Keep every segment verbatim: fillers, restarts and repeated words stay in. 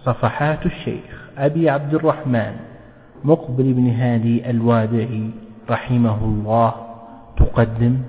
صفحات الشيخ أبي عبد الرحمن مقبل بن هادي الوادعي رحمه الله تقدم.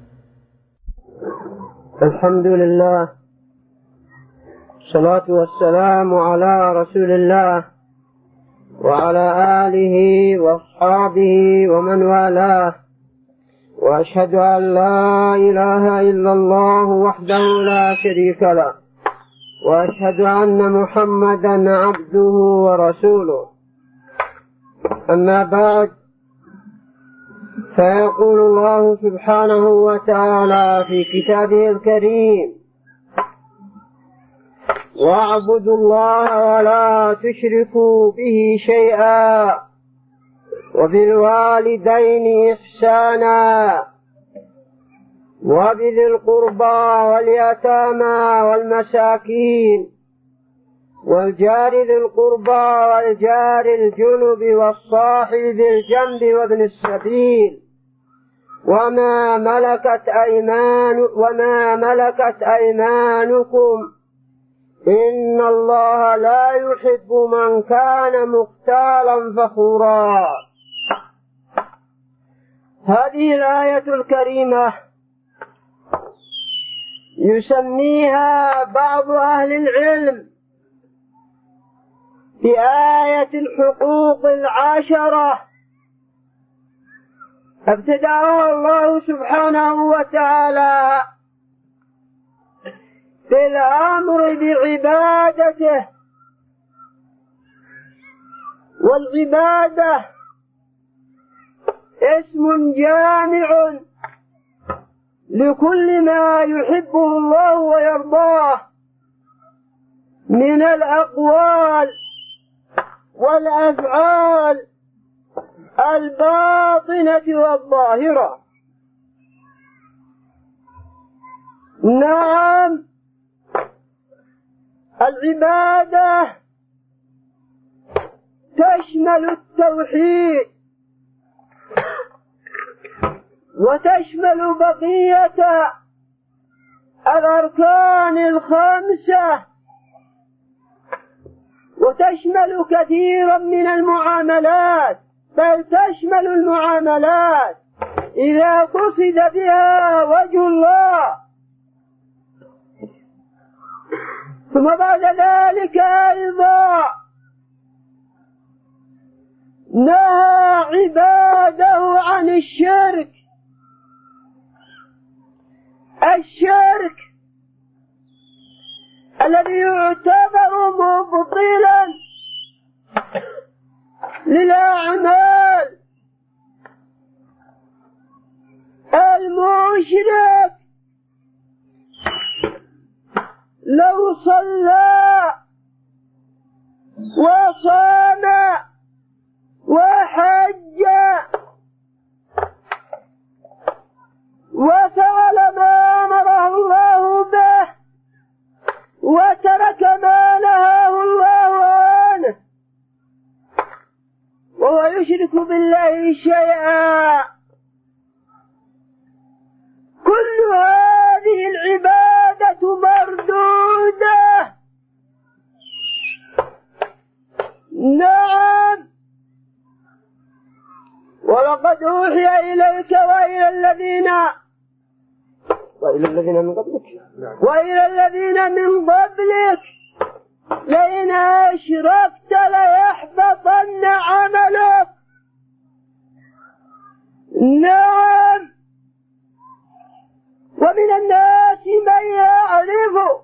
الحمد لله، الصلاة والسلام على رسول الله وعلى آله وأصحابه ومن والاه، وأشهد أن لا إله إلا الله وحده لا شريك له، وأشهد أن محمدا عبده ورسوله. أما بعد، فيقول الله سبحانه وتعالى في كتابه الكريم: واعبدوا الله ولا تشركوا به شيئا وبالوالدين إحسانا وبذي القربى واليتامى والمساكين والجار ذي القربى والجار الجنب والصاحب بالجنب وابن السبيل وما ملكت أيمان وما ملكت أيمانكم إن الله لا يحب من كان مختالا فخورا. هذه الآية الكريمة يسميها بعض أهل العلم بآية الحقوق العشرة، ابتدأها الله سبحانه وتعالى بالأمر بعبادته، والعبادة اسم جامع لكل ما يحبه الله ويرضاه من الأقوال والأفعال الباطنة والظاهرة. نعم، العبادة تشمل التوحيد وتشمل بقية الأركان الخمسة وتشمل كثيرا من المعاملات، بل تشمل المعاملات إذا قصد بها وجه الله. ثم بعد ذلك أيضا نهى عباده عن الشرك. الشرك الذي يعتبر مبطلا للأعمال. المشرك لو صلى وصام وحج وفعل ما أمره الله به وترك ما نهاه الله عنه وهو يشرك بالله شيئا، كل هذه العبادة مردودة. نعم، ولقد أوحي إليك وإلى الذين وإلى الذين من قبلك وإلى الذين من قبلك لئن أشركت ليحبطن عملك. نعم، ومن الناس من يعرف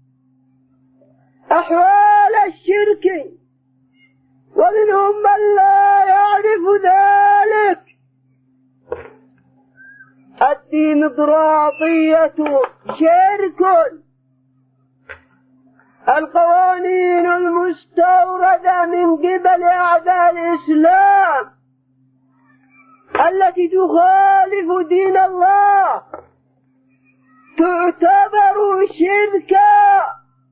أحوال الشرك ومنهم من لا يعرف ذلك. الديمقراطية شرك، القوانين المستوردة من قبل أعداء الإسلام التي تخالف دين الله تعتبر شركا.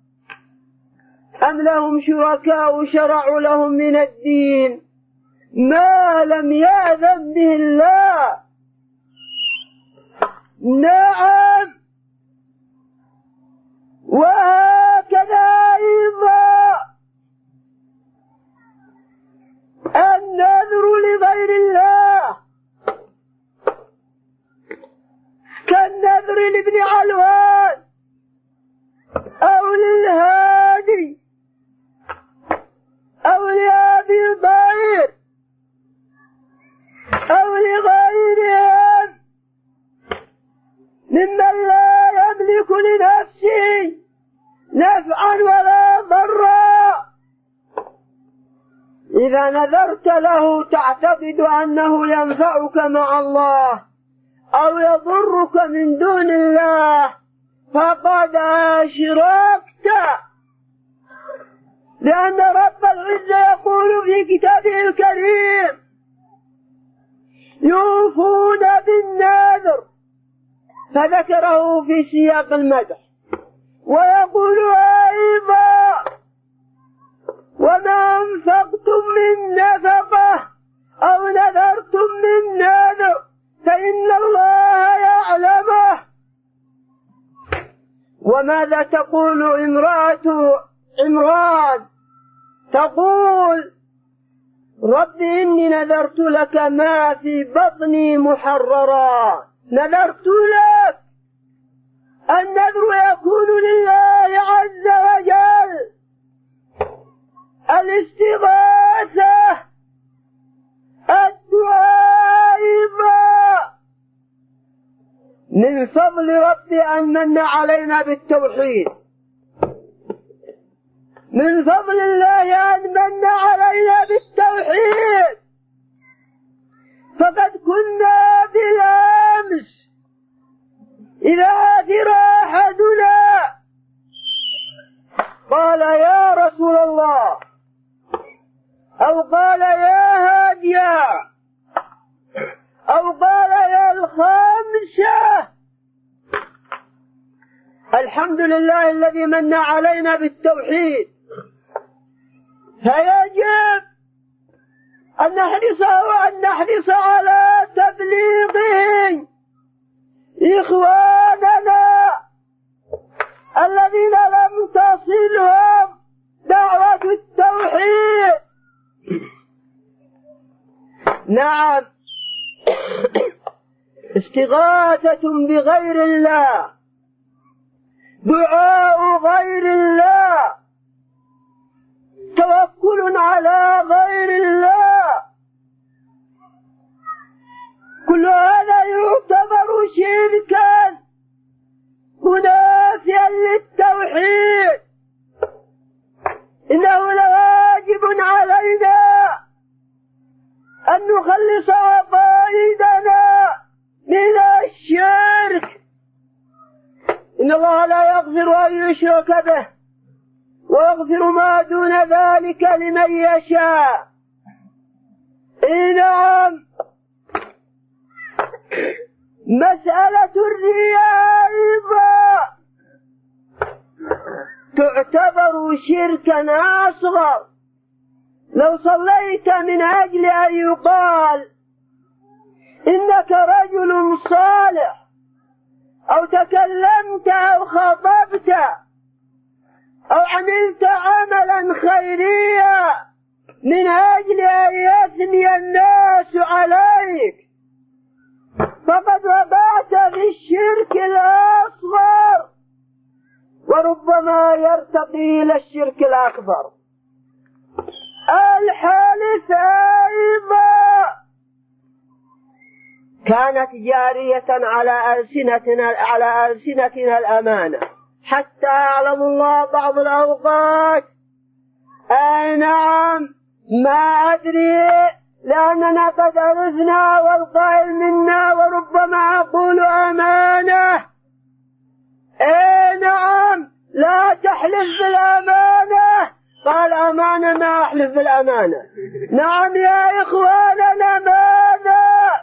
أم لهم شركاء شرعوا لهم من الدين ما لم يأذن به الله. نعم، وهكذا أيضا إذا نذرت له تعتقد أنه ينفعك مع الله أو يضرك من دون الله فقد أشركت، لأن رب العزة يقول في كتابه الكريم يوفون بالنذر، فذكره في سياق المدح، ويقول أيضا وما أنفقتم من نفقة أو نذرتم من نذر فإن الله يعلمه. وماذا تقول امرأة عمران؟ تقول رب إني نذرت لك ما في بطني محررا. نذرت لك، النذر يكون لله عز وجل، الاستغاثة، الدعاء، من فضل ربي أن من علينا بالتوحيد، من فضل الله أن من علينا بالتوحيد. فقد كنا بالأمس إذا آثر أحدنا قال يا رسول الله أو قال يا هاديا أو قال يا الخامسة الحمد لله الذي من علينا بالتوحيد. فيجب أن نحرص وأن نحرص على تبليغه إخواننا الذين لم تصلهم دعوة التوحيد. نعم، استغاثة بغير الله، دعاء غير الله، توكل على غير الله، كل هذا يعتبر شركا منافيا للتوحيد. إنه لواجب علينا أن نخلص عقائدنا من الشرك. إن الله لا يغفر أن يشرك به ويغفر ما دون ذلك لمن يشاء. إيه نعم، مسألة الرياء أيضا تعتبر شركا أصغر. لو صليت من أجل أن يقال إنك رجل صالح، أو تكلمت أو خطبت أو عملت عملا خيريا من أجل أن يثني الناس عليك، فقد وقعت في الشرك الأصغر، وربما يرتقي إلى الشرك الأكبر. الحالث أيضا كانت جارية على ألسنتنا على ألسنتنا الأمانة، حتى أعلم الله بعض الأوقات أي نعم ما أدري، لأننا قد عرفنا والقائل منا وربما أقول أمانة. أي نعم، لا تحلف بالأمانة. قال أمانة، ما أحلف بالأمانة. نعم يا إخواننا، ماذا؟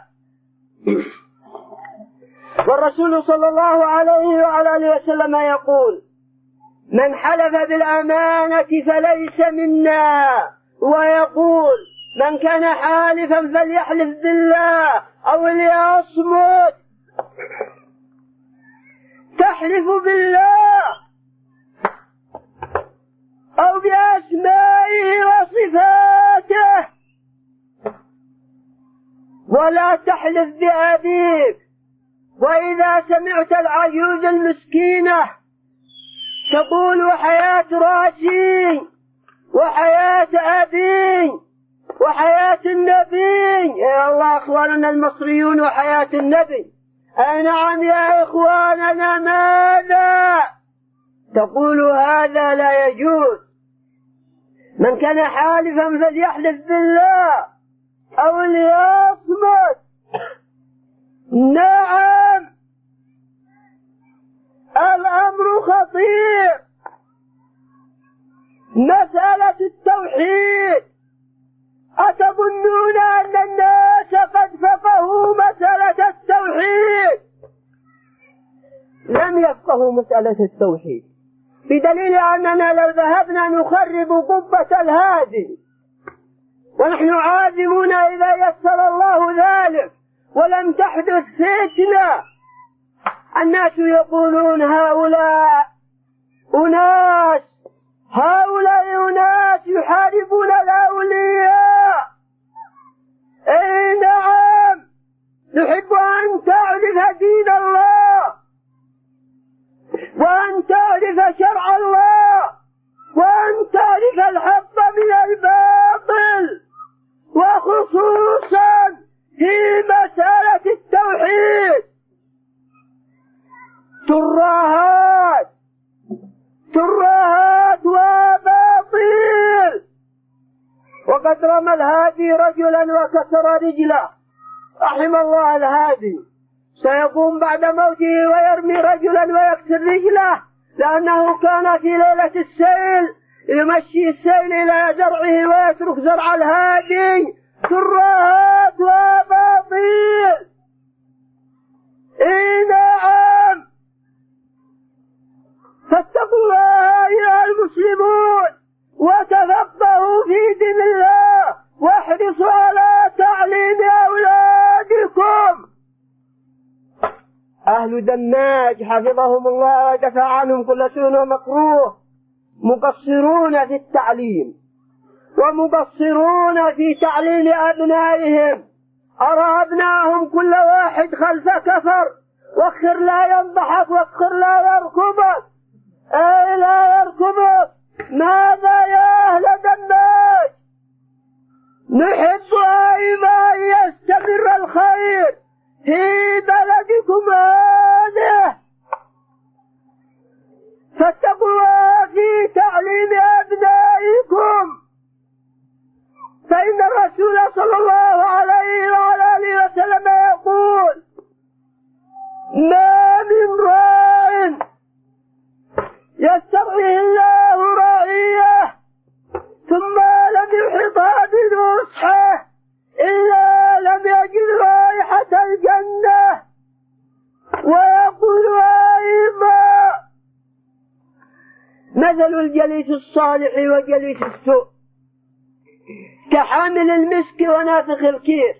والرسول صلى الله عليه وعلى آله وسلم يقول من حلف بالأمانة فليس منا، ويقول من كان حالفا فليحلف بالله أو ليصمت. تحلف بالله أو بأسمائه وصفاته، ولا تحلف بأبيك. وإذا سمعت العجوز المسكينة تقول وحياة راسي وحياة أبي وحياة النبي، يا الله أخواننا المصريون، وحياة النبي. أي نعم يا إخواننا، ماذا تقول؟ هذا لا يجوز، من كان حالفا فليحلف بالله أو ليصمت. نعم الأمر خطير. مسألة التوحيد، أتظنون أن الناس قد فقهوا مسألة التوحيد؟ لم يفقهوا مسألة التوحيد، بدليل أننا لو ذهبنا نخرب قبة الهادي ونحن عازمون إذا يسر الله ذلك ولم تحدث فتنة، الناس يقولون هؤلاء أناس هؤلاء أناس يحاربون الأولياء. أي نعم، نحب أن تعرف دين الله وأن تعرف شرع الله وأن تعرف الحق من الباطل، وخصوصا في مسألة التوحيد. ترهات ترهات وباطل. وقد رمى الهادي رجلا وكسر رجله، رحم الله الهادي. سيقوم بعد موته ويرمي رجلا ويكسر رجله، لأنه كان في ليلة السيل يمشي السيل إلى زرعه ويترك زرع الهادي. ترهات وباطل. إي نعم، فاتقوا الله أيها المسلمون وتفقهوا في دين الله واحرصوا على تعليم أولادكم. أهل دماج حفظهم الله ودفع عنهم كل سوء ومكروه مقصرون في التعليم ومقصرون في تعليم أبنائهم. أرى أبنائهم كل واحد خلف كفر، واخر لا ينضحك واخر لا يركبك. أي لا يركبك. ماذا يا أهل دماج؟ نحب أيضا أن يستمر الخير في بلدكم هذه، فاتقوا الله في تعليم أبنائكم، فإن الرسول صلى الله عليه وعلى آله وسلم يقول: ما من راع يسترعيه الله رعيه ثم لم يحطها بنصحه إلا لم يجد رائحة الجنة. ويقول أيضا: مثل الجليس الصالح وجليس السوء كحامل المسك ونافخ الكير.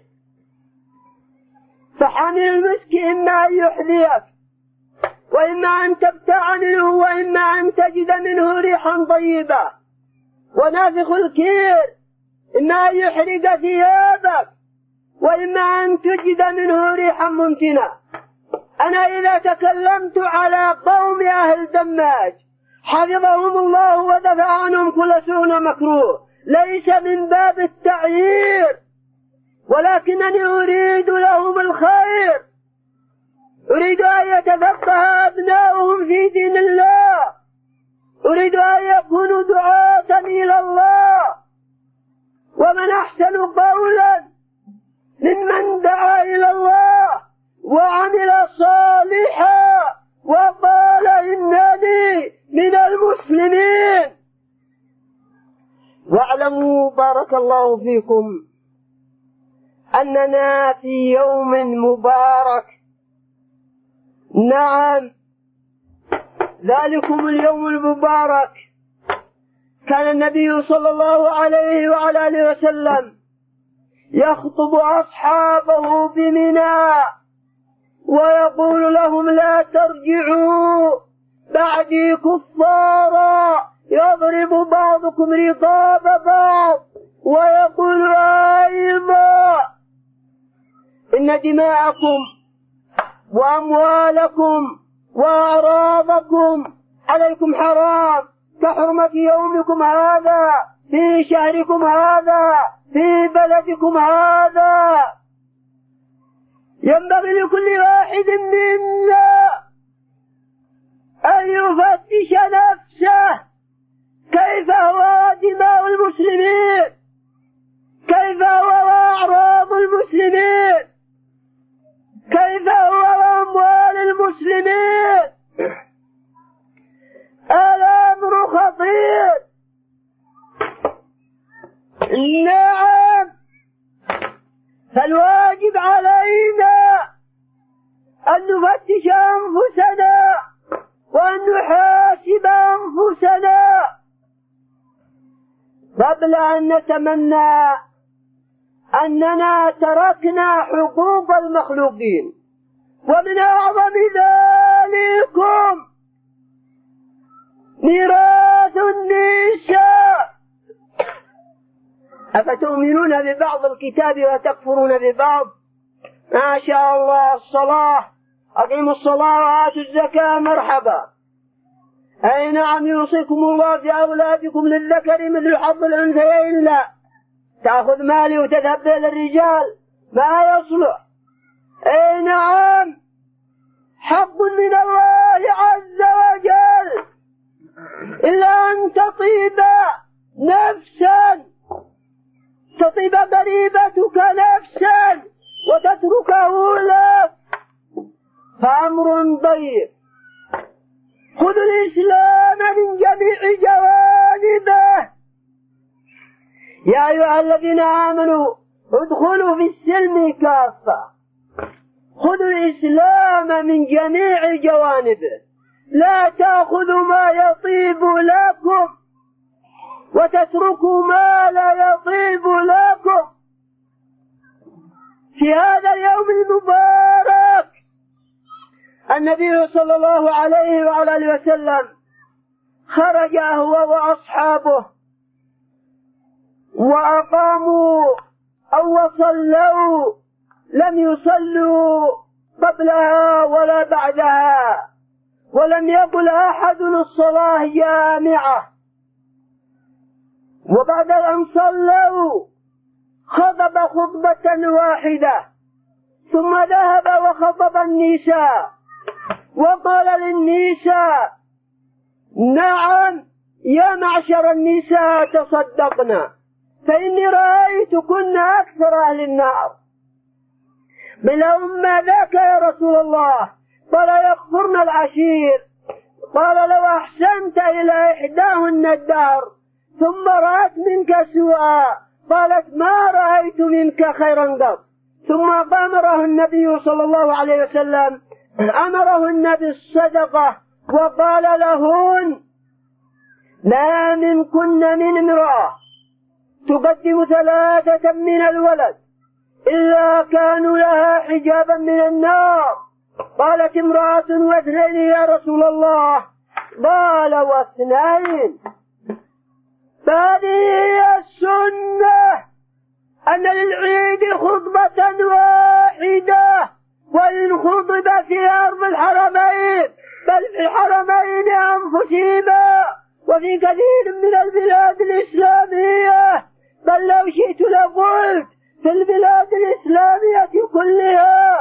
فحامل المسك إما أن يحذيك وإما أن تبتاع منه وإما أن تجد منه ريحا طيبة، ونافخ الكير إما أن يحرق ثيابك وإما أن تجد منه ريحا منتنة. أنا إذا تكلمت على قوم أهل دماج حفظهم الله ودفع عنهم كل سوء ومكروه ليس من باب التعيير، ولكنني أريد لهم الخير، أريد أن يتفقه أبناؤهم في دين الله، أريد أن يكونوا دعاة إلى الله. ومن أحسن قولا ممن دعا إلى الله وعمل صالحا وقال إنني من المسلمين. واعلموا بارك الله فيكم أننا في يوم مبارك. نعم، ذلكم اليوم المبارك كان النبي صلى الله عليه وعلى آله وسلم يخطب أصحابه بمنى ويقول لهم: لا ترجعوا بعدي كفارا يضرب بعضكم رقاب بعض. ويقول أيضا: إن دماءكم وأموالكم وأعراضكم عليكم حرام كحرمة يومكم هذا في شهركم هذا في بلدكم هذا. ينبغي لكل واحد منا أن يفتش نفسه كيف هو دماء المسلمين المسلمين كيف هو وأموال المسلمين. الأمر خطير. نعم، فالواجب علينا أن نفتش أنفسنا وأن نحاسب أنفسنا قبل أن نتمنى أننا تركنا حقوق المخلوقين. ومن أعظم ذلكم ميراث النساء. أفتؤمنون ببعض الكتاب وتكفرون ببعض؟ ما شاء الله، الصلاة، أقيموا الصلاة وآتوا الزكاة، مرحبا. أي نعم، يوصيكم الله في أولادكم للذكر مثل حظ الأنثيين. لا تأخذ مالي وتذهب به للرجال، ما يصلح. أي نعم، حق من الله عز وجل، إلا أن تطيب نفسا، تطيب ضريبتك نفسا وتتركه لك، فأمر ضيق. خذوا الإسلام من جميع جوانبه. يا أيها الذين آمنوا ادخلوا في السلم كافة. خذوا الإسلام من جميع جوانبه، لا تأخذوا ما يطيب لكم وتتركوا ما لا يطيب لكم. في هذا اليوم المبارك النبي صلى الله عليه وعلى آله وسلم خرج هو وأصحابه وأقاموا أو صلوا، لم يصلوا قبلها ولا بعدها، ولم يقل أحد الصلاة جامعة. وبعد أن صلوا خطب خطبة واحدة، ثم ذهب وخطب النساء وقال للنساء: نعم يا معشر النساء تصدقنا، فإني رأيتكن أكثر أهل النار. قيل: ما ذاك يا رسول الله؟ قال: يكفرن العشير. قال: لو أحسنت إلى إحداهن الدهر ثم رأت منك سوءا قالت: ما رأيت منك خيرا قط. ثم أمره النبي صلى الله عليه وسلم أمرهن بالصدقة وقال لهن: ما منكن من امرأة تقدم ثلاثة من الولد إلا كانوا لها حجابا من النار. قالت امرأة: واثنين يا رسول الله؟ قال: واثنين. فهذه هي السنة، أن للعيد خطبة واحدة، وإن خطب في أرض الحرمين بل في الحرمين أنفسهما وفي كثير من البلاد الإسلامية، بل لو شئت لقلت في البلاد الإسلامية كلها،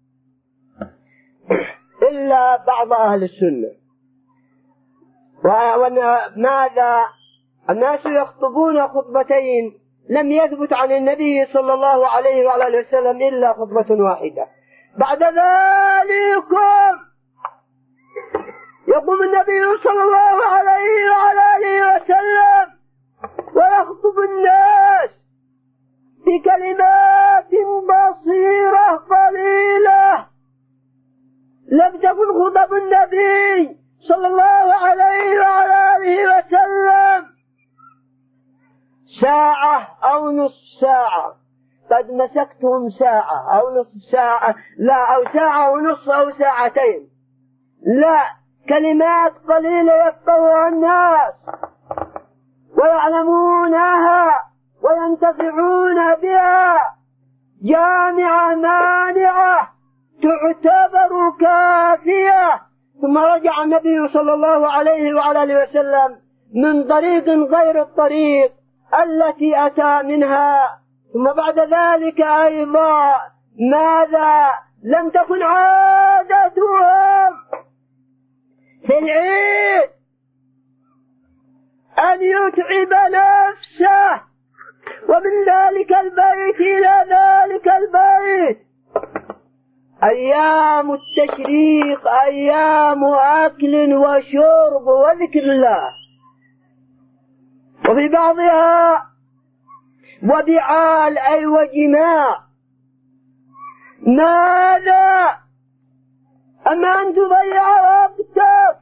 إلا بعض أهل السنة. وماذا؟ الناس يخطبون خطبتين، لم يثبت عن النبي صلى الله عليه وعلى آله وسلم إلا خطبة واحدة. بعد ذلكم يقوم النبي صلى الله عليه وعلى آله وسلم ويخطب الناس بكلمات بصيرة قليلة. لم تكن خطب النبي صلى الله عليه وعلى آله وسلم ساعة أو نصف ساعة، قد مسكتهم ساعة أو نصف ساعة، لا، أو ساعة ونصف أو ساعتين، لا، كلمات قليلة يفقهها الناس ويعلمونها وينتفعون بها، جامعة مانعة تعتبر كافية. ثم رجع النبي صلى الله عليه وعلى آله وسلم من طريق غير الطريق التي أتى منها. ثم بعد ذلك أيضا ماذا؟ لم تكن عادتهم في العيد أن يتعب نفسه ومن ذلك البيت إلى ذلك البيت. أيام التشريق أيام أكل وشرب وذكر الله، وفي بعضها وبعال أي وجماع. ماذا أما أن تضيع وقتك؟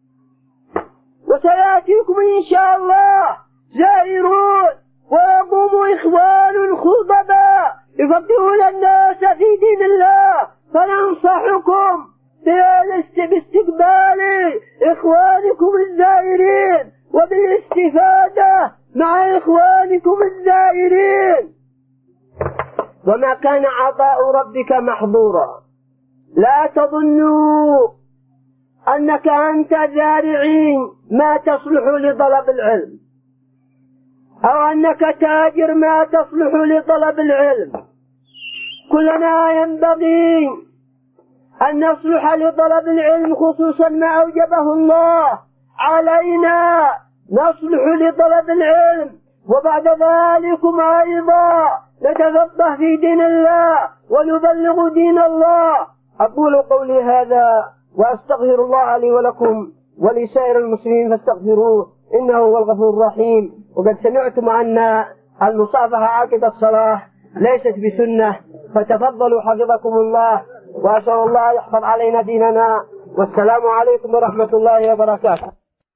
وسيأتيكم إن شاء الله زائرون ويقوم إخوان خطبا يفقهون الناس في دين الله، فننصحكم باستقبال إخوانكم الزائرين وبالاستفادة مع إخوانكم الزائرين. وما كان عطاء ربك محظورا. لا تظنوا أنك أنت زارعين ما تصلح لطلب العلم، أو أنك تاجر ما تصلح لطلب العلم. كلنا ينبغي أن نصلح لطلب العلم، خصوصا ما أوجبه الله علينا نصلح لطلب العلم، وبعد ذلكم أيضا نتفقه في دين الله ونبلغ دين الله. أقول قولي هذا وأستغفر الله لي ولكم ولسائر المسلمين فاستغفروه إنه هو الغفور الرحيم. وقد سمعتم أن المصافحة عقب الصلاة ليست بسنة، فتفضلوا حفظكم الله، وأسأل الله يحفظ علينا ديننا. والسلام عليكم ورحمة الله وبركاته.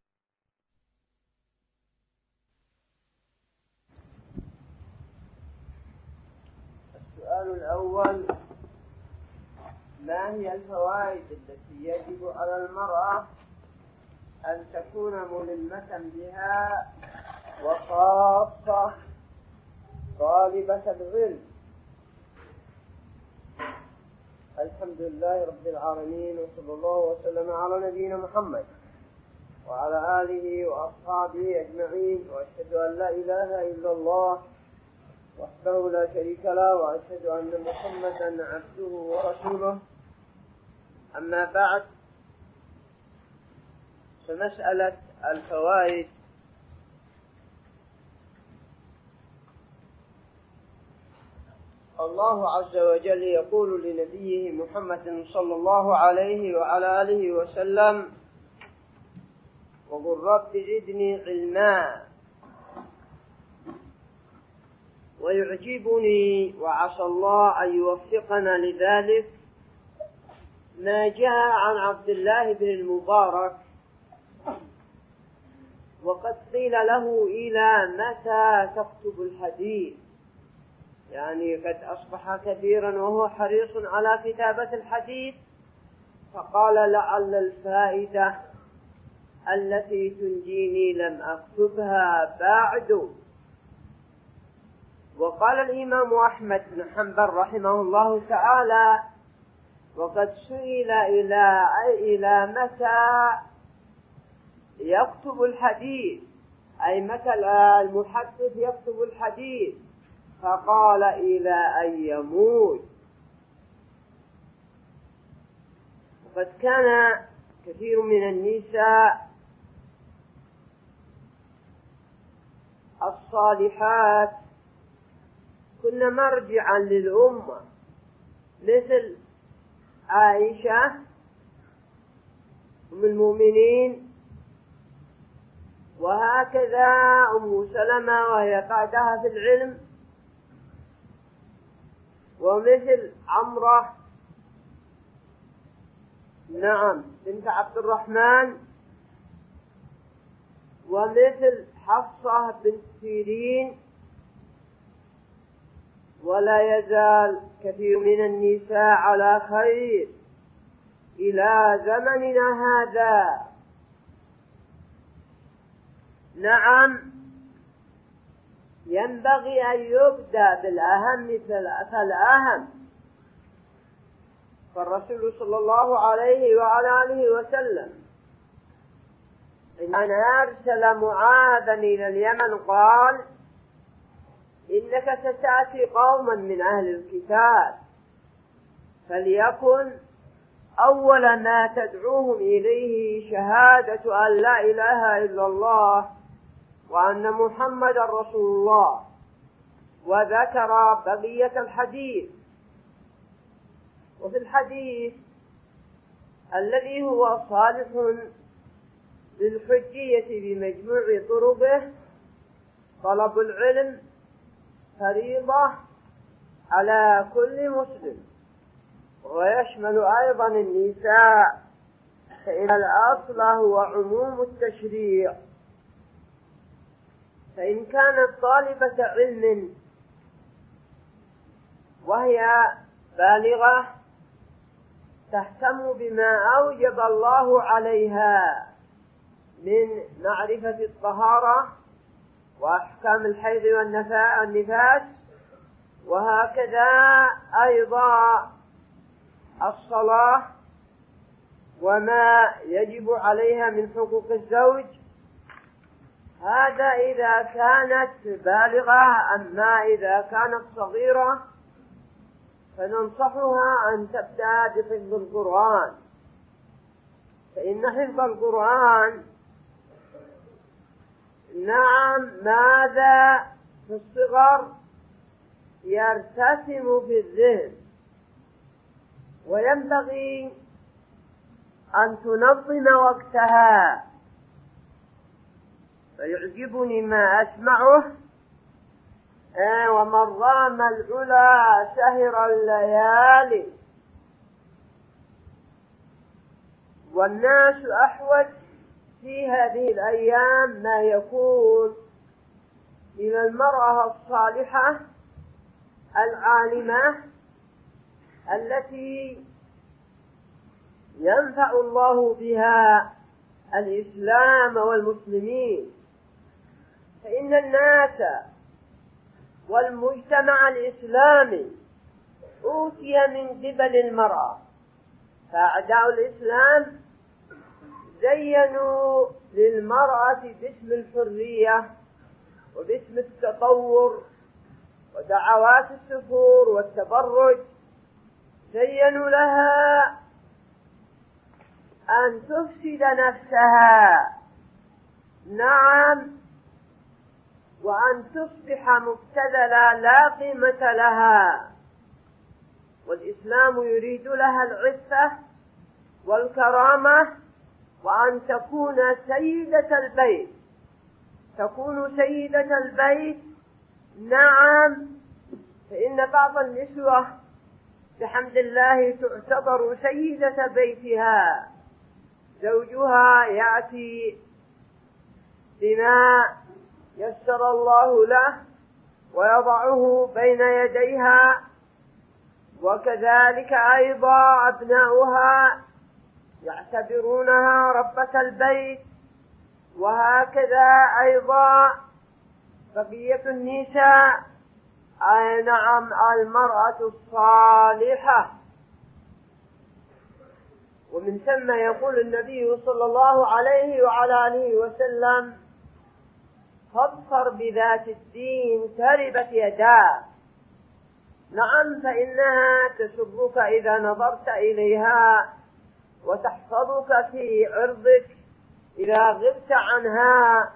السؤال الأول: ما هي الفوائد التي يجب على المرأة أن تكون ملمة بها وخاصة طالبة العلم؟ الحمد لله رب العالمين، وصلى الله وسلم على نبينا محمد وعلى آله وأصحابه أجمعين، وأشهد أن لا إله إلا الله وحده لا شريك له، وأشهد أن محمدا عبده ورسوله. أما بعد، فمسألة الفوائد الله عز وجل يقول لنبيه محمد صلى الله عليه وعلى آله وسلم: وقل رب زدني علما. ويعجبني وعسى الله أن يوفقنا لذلك ما جاء عن عبد الله بن المبارك، وقد قيل له: إلى متى تكتب الحديث؟ يعني قد أصبح كبيرا وهو حريص على كتابة الحديث، فقال: لعل الفائدة التي تنجيني لم أكتبها بعد. وقال الإمام أحمد بن حنبل رحمه الله تعالى: وقد سئل إلى إلى متى يكتب الحديث، أي متى المحدث يكتب الحديث؟ فقال: إلى أن يموت. وقد كان كثير من النساء الصالحات كن مرجعا للأمة، مثل عائشة أم المؤمنين، وهكذا أم سلمة وهي قاعدها في العلم، ومثل عمرة نعم بنت عبد الرحمن، ومثل حفصة بنت سيرين. ولا يزال كثير من النساء على خير إلى زمننا هذا. نعم، ينبغي أن يبدأ بالأهم فالأهم، فالرسول صلى الله عليه وعلى آله وسلم إن أرسل معاذا إلى اليمن قال: إنك ستأتي قوما من أهل الكتاب، فليكن أول ما تدعوهم إليه شهادة أن لا إله إلا الله وأن محمد رسول الله. وذكر بقية الحديث. وفي الحديث الذي هو صالح للحجية بمجموع طرقه: طلب العلم فريضة على كل مسلم، ويشمل أيضا النساء، فإن الأصل هو عموم التشريع. فإن كانت طالبة علم وهي بالغة تهتم بما أوجب الله عليها من معرفة الطهارة وأحكام الحيض والنفاس، وهكذا أيضا الصلاة وما يجب عليها من حقوق الزوج، هذا إذا كانت بالغة. أما إذا كانت صغيرة فننصحها أن تبدأ بحفظ القرآن، فإن حفظ القرآن نعم ماذا في الصغر يرتسم في الذهن، وينبغي أن تنظم وقتها. فيعجبني ما أسمعه: آه ومن رام العلا سهر الليالي. والناس أحوج في هذه الأيام ما يكون إلى المرأة الصالحة العالمة التي ينفع الله بها الإسلام والمسلمين. فإن الناس والمجتمع الإسلامي أوتي من قبل المرأة، فأعداء الإسلام زينوا للمرأة باسم الحرية وباسم التطور ودعوات السفور والتبرج، زينوا لها أن تفسد نفسها، نعم، وأن تصبح مبتذلة لا قيمة لها. والإسلام يريد لها العفة والكرامة، وأن تكون سيدة البيت، تكون سيدة البيت، نعم. فإن بعض النسوة بحمد الله تعتبر سيدة بيتها، زوجها يأتي بما يسر الله له ويضعه بين يديها، وكذلك أيضا أبناؤها يعتبرونها ربة البيت، وهكذا أيضا بقية النساء، أي نعم المرأة الصالحة. ومن ثم يقول النبي صلى الله عليه وعلى آله وسلم: فاظفر بذات الدين تربت يداك. نعم، فإنها تسرك إذا نظرت إليها، وتحفظك في عرضك إذا غبت عنها.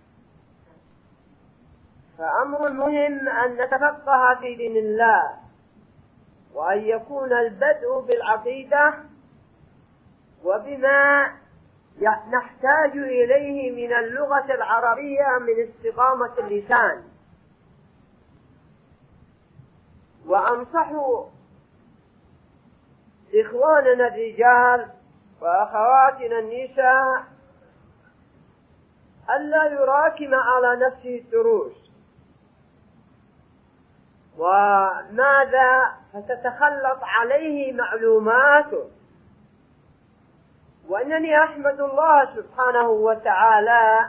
فأمر مهم أن نتفقه في دين الله، وأن يكون البدء بالعقيدة وبما نحتاج إليه من اللغة العربية من استقامة اللسان. وأنصح إخواننا الرجال وأخواتنا النساء ألا يراكم على نفسه الدروس، وماذا فتتخلط عليه معلوماته. وأنني أحمد الله سبحانه وتعالى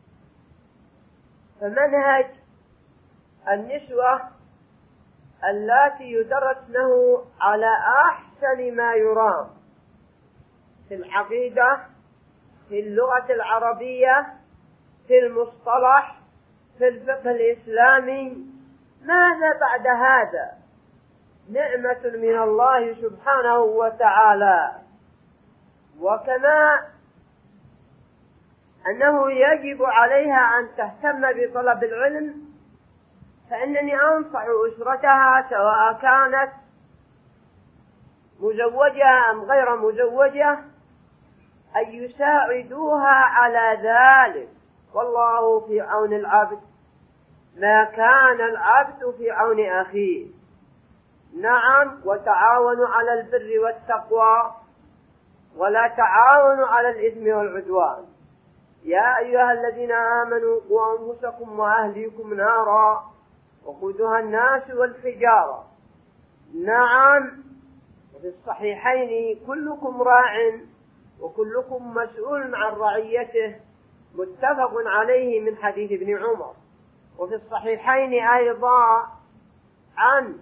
فمنهج النسوة اللاتي يدرسنه على أحسن ما يرام في العقيدة، في اللغة العربية، في المصطلح، في الفقه الإسلامي. ماذا بعد هذا؟ نعمة من الله سبحانه وتعالى. وكما أنه يجب عليها أن تهتم بطلب العلم، فإنني أنصح أسرتها سواء كانت مزوجة أم غير مزوجة أن يساعدوها على ذلك، والله في عون العبد ما كان العبد في عون أخيه. نعم، وتعاونوا على البر والتقوى ولا تعاونوا على الإثم والعدوان. يا أيها الذين آمنوا قوا أنفسكم وأهليكم نارا وقودها الناس والحجارة. نعم، وفي الصحيحين كلكم راع وكلكم مسؤول عن رعيته، متفق عليه من حديث ابن عمر. وفي الصحيحين أيضا عن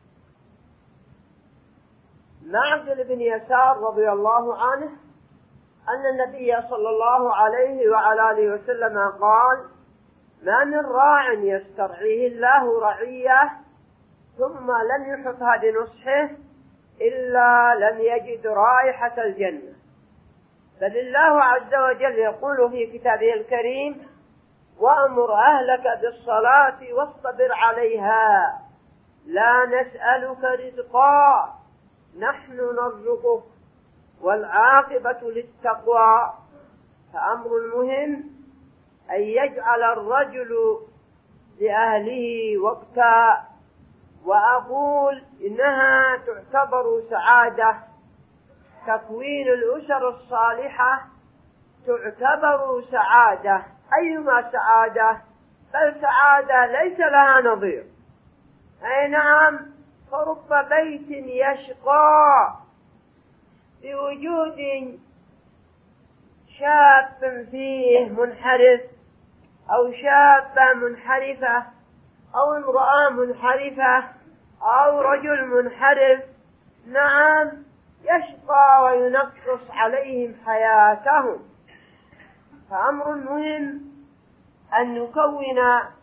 معقل بن يسار رضي الله عنه أن النبي صلى الله عليه وعلى آله وسلم قال: ما من راع يسترعيه الله رعية ثم لم يحطها بنصحه إلا لم يجد رائحة الجنة. بل الله عز وجل يقول في كتابه الكريم: وأمر أهلك بالصلاة واصطبر عليها لا نسألك رزقا نحن نرزقك والعاقبة للتقوى. فأمر المهم أن يجعل الرجل لأهله وقتا. وأقول إنها تعتبر سعادة، تكوين الأسر الصالحة تعتبر سعادة. أيما سعادة؟ بل سعادة ليس لها نظير. أي نعم، فرب بيت يشقى بوجود شاب فيه منحرف أو شابة منحرفة أو امرأة منحرفة أو رجل منحرف. نعم، يشقى وينقص عليهم حياتهم. فأمر مهم أن نكون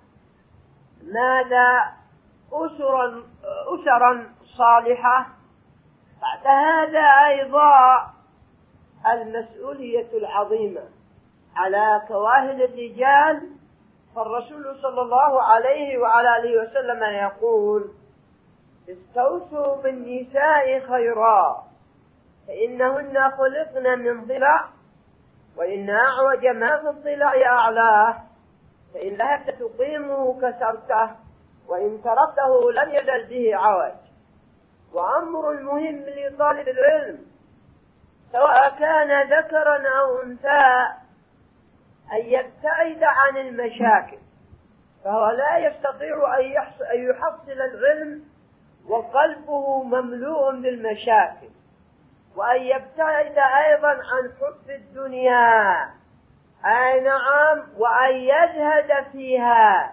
ماذا أسرا, أسرا صالحة. بعد هذا أيضا المسؤولية العظيمة على كواهل الرجال. فالرسول صلى الله عليه وعلى آله وسلم يقول: استوصوا بالنساء خيرا فإنهن خلقن من ضلع وإن أعوج ما في الضلع أعلاه فإن ذهبت تقيمه كسرته وإن تركته لم يزل به عوج. وأمر المهم لطالب العلم سواء كان ذكرا أو أنثى أن يبتعد عن المشاكل، فهو لا يستطيع أن يحصل العلم وقلبه مملوء بالمشاكل. وأن يبتعد أيضا عن حب الدنيا، أي نعم، وأن يزهد فيها.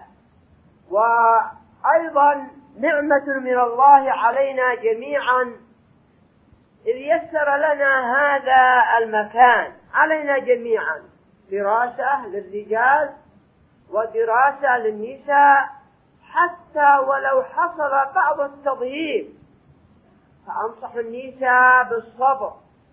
وأيضا نعمة من الله علينا جميعا إذ يسر لنا هذا المكان علينا جميعا، دراسة للرجال ودراسة للنساء، حتى ولو حصل بعض التضييق. فأنصح النساء بالصبر،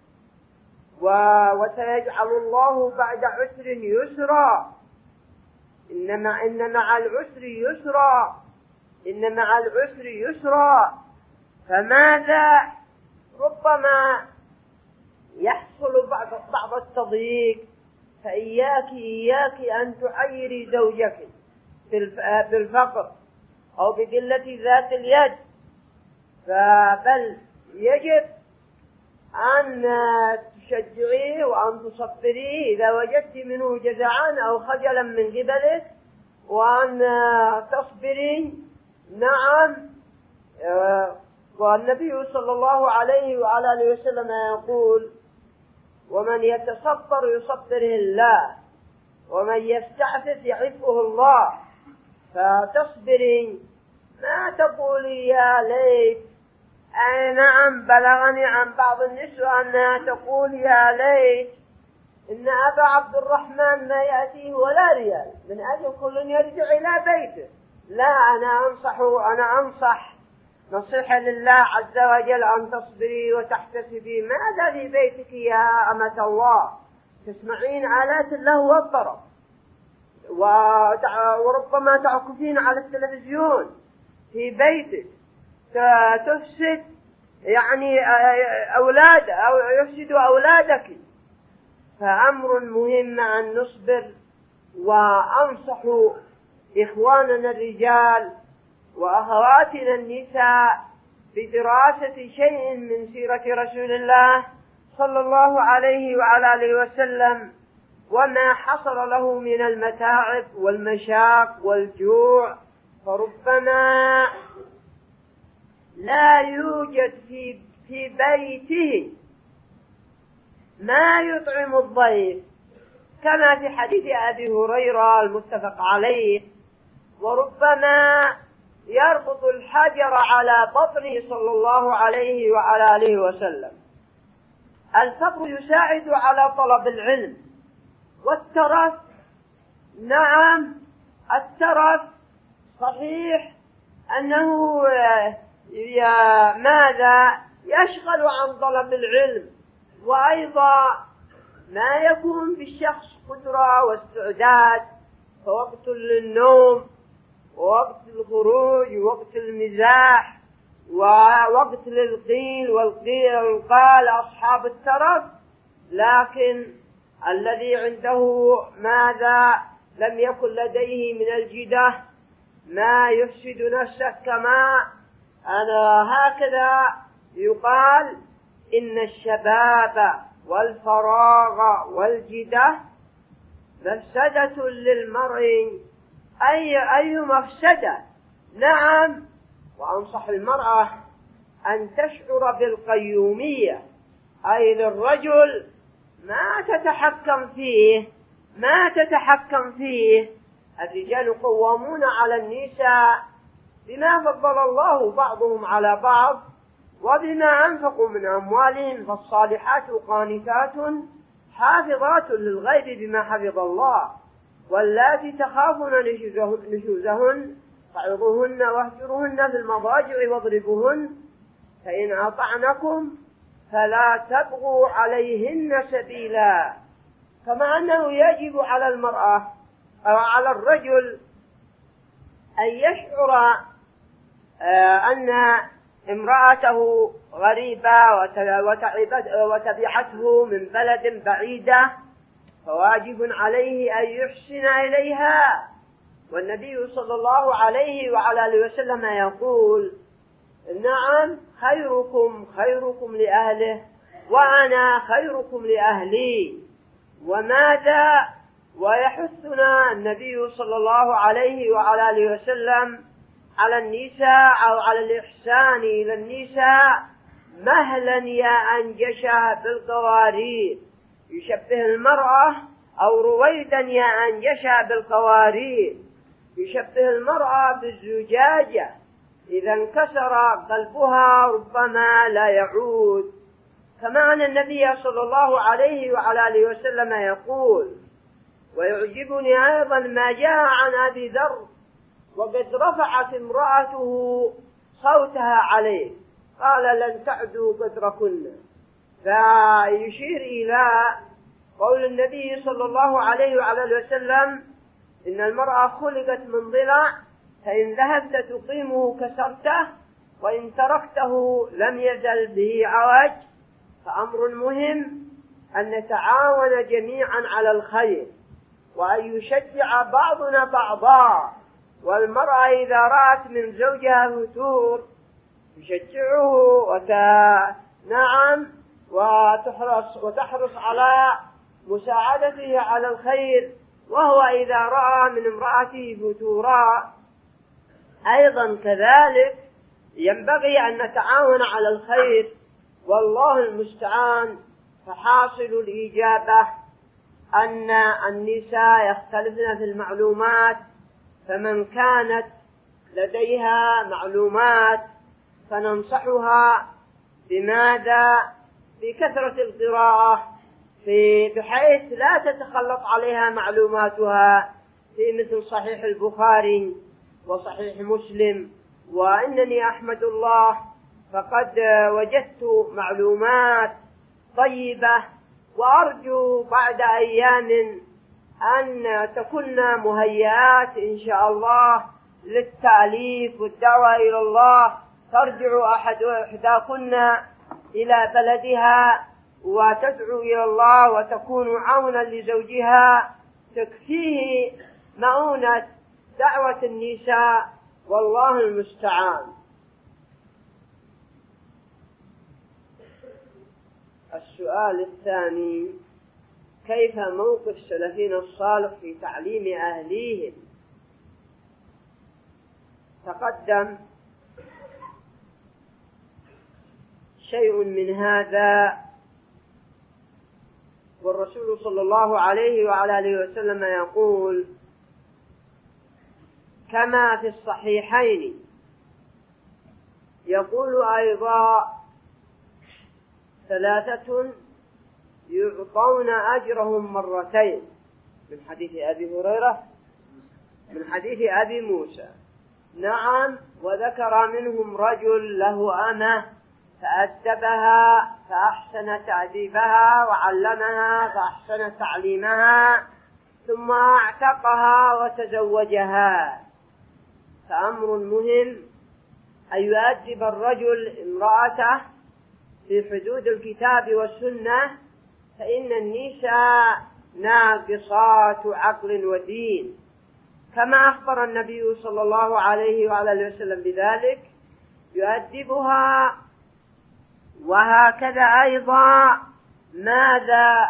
وسيجعل الله بعد عسر يسرا. إن مع, إن مع العسر يسرا إن مع العسر يسرا. فماذا ربما يحصل بعض بعض التضييق، فإياك إياك أن تعيري زوجك بالفقر أو بقلة ذات اليد، فبل يجب أن تشجعيه وأن تصبريه إذا وجدت منه جزعا أو خجلا من قبلك، وأن تصبري. نعم، والنبي صلى الله عليه وعلى آله وسلم يقول: ومن يتصبر يصبره الله ومن يستعفف يعفه الله. فتصبري، ما تقولي يا ليت. أي نعم، بلغني عن بعض النسوة أنها تقول يا ليت إن أبا عبد الرحمن ما يأتيه ولا ريال من أجل كل يرجع إلى بيته. لا، أنا أنصح أنا أنصح نصيحة لله عز وجل أن تصبري وتحتسبي. ماذا في بيتك يا أمة الله؟ تسمعين آلات الله والطرب، وربما تعكفين على التلفزيون في بيتك تفسد يعني أولاد أو يفسد أولادك. فأمر مهم أن نصبر. وأنصح إخواننا الرجال وأخواتنا النساء بدراسة شيء من سيرة رسول الله صلى الله عليه وعلى آله وسلم وما حصل له من المتاعب والمشاق والجوع. فربما لا يوجد في في بيته ما يطعم الضيف، كما في حديث أبي هريرة المتفق عليه، وربما يربط الحجر على بطنه صلى الله عليه وعلى آله وسلم. الفقر يساعد على طلب العلم والترف. نعم الترف صحيح أنه ماذا يشغل عن طلب العلم، وأيضا ما يكون في الشخص قدرة واستعداد، فوقت للنوم ووقت الخروج ووقت المزاح ووقت للقيل والقيل والقال أصحاب الترف. لكن الذي عنده ماذا لم يكن لديه من الجدة ما يفسد نفسه، كما أنا هكذا يقال إن الشباب والفراغ والجدة مفسدة للمرء. أي أي مفسدة؟ نعم. وأنصح المرأة أن تشعر بالقيومية، أي للرجل ما تتحكم فيه ما تتحكم فيه الرجال قوامون على النساء بما فضل الله بعضهم على بعض وبما أنفقوا من أموالهم، فالصالحات قانتات حافظات للغيب بما حفظ الله، واللاتي تخافون نشوزهن فعظوهن واهجروهن في المضاجع واضربوهن، فإن أطعنكم فلا تبغوا عليهن سبيلا. كما أنه يجب على المرأة أو على الرجل أن يشعر أن امرأته غريبة وتبعته من بلد بعيدة، فواجب عليه أن يحسن إليها. والنبي صلى الله عليه وعلى آله وسلم يقول: نعم خيركم خيركم لأهله وأنا خيركم لأهلي. وماذا ويحثنا النبي صلى الله عليه وعلى آله وسلم على النساء أو على الإحسان إلى النساء مهلا يا أنجشا بالقوارير، يشبه المرأة أو رويدا يا أنجشا بالقوارير، يشبه المرأة بالزجاجة إذا انكسر قلبها ربما لا يعود. كما أن النبي صلى الله عليه وعلى آله وسلم يقول: ويعجبني أيضا ما جاء عن أبي ذر وقد رفعت امرأته صوتها عليه قال: لن تعدوا قدركن. فيشير إلى قول النبي صلى الله عليه وعلى آله وسلم: إن المرأة خلقت من ضلع، فإن ذهبت تقيمه كسرته وإن تركته لم يزل به عوج. فأمر مهم أن نتعاون جميعا على الخير وأن يشجع بعضنا بعضا. والمرأة إذا رأت من زوجها فتور تشجعه وت... نعم وتحرص وتحرص على مساعدته على الخير، وهو إذا رأى من امرأته فتورا أيضا كذلك ينبغي أن نتعاون على الخير. والله المستعان. فحاصل الإجابة أن النساء يختلفن في المعلومات، فمن كانت لديها معلومات فننصحها بماذا؟ بكثرة القراءة، في بحيث لا تتخلط عليها معلوماتها في مثل صحيح البخاري وصحيح مسلم. وإنني أحمد الله فقد وجدت معلومات طيبة، وأرجو بعد أيام أن تكون مهيئات إن شاء الله للتأليف والدعوة إلى الله، ترجع أحد إحداكن إلى بلدها وتدعو إلى الله وتكون عونا لزوجها، تكفيه مؤونة دعوة النساء، والله المستعان. السؤال الثاني: كيف موقف سلفنا الصالح في تعليم أهليهم؟ تقدم شيء من هذا، والرسول صلى الله عليه وعلى آله وسلم يقول كما في الصحيحين، يقول أيضا: ثلاثة يعطون أجرهم مرتين، من حديث أبي هريرة من حديث أبي موسى. نعم، وذكر منهم رجل له أمة فأدبها فأحسن تأديبها وعلمها فأحسن تعليمها ثم اعتقها وتزوجها. فأمر مهم أن يؤدب الرجل امرأته في حدود الكتاب والسنة، فإن النساء ناقصات عقل ودين، كما أخبر النبي صلى الله عليه وعلى آله وسلم بذلك، يؤدبها. وهكذا أيضا ماذا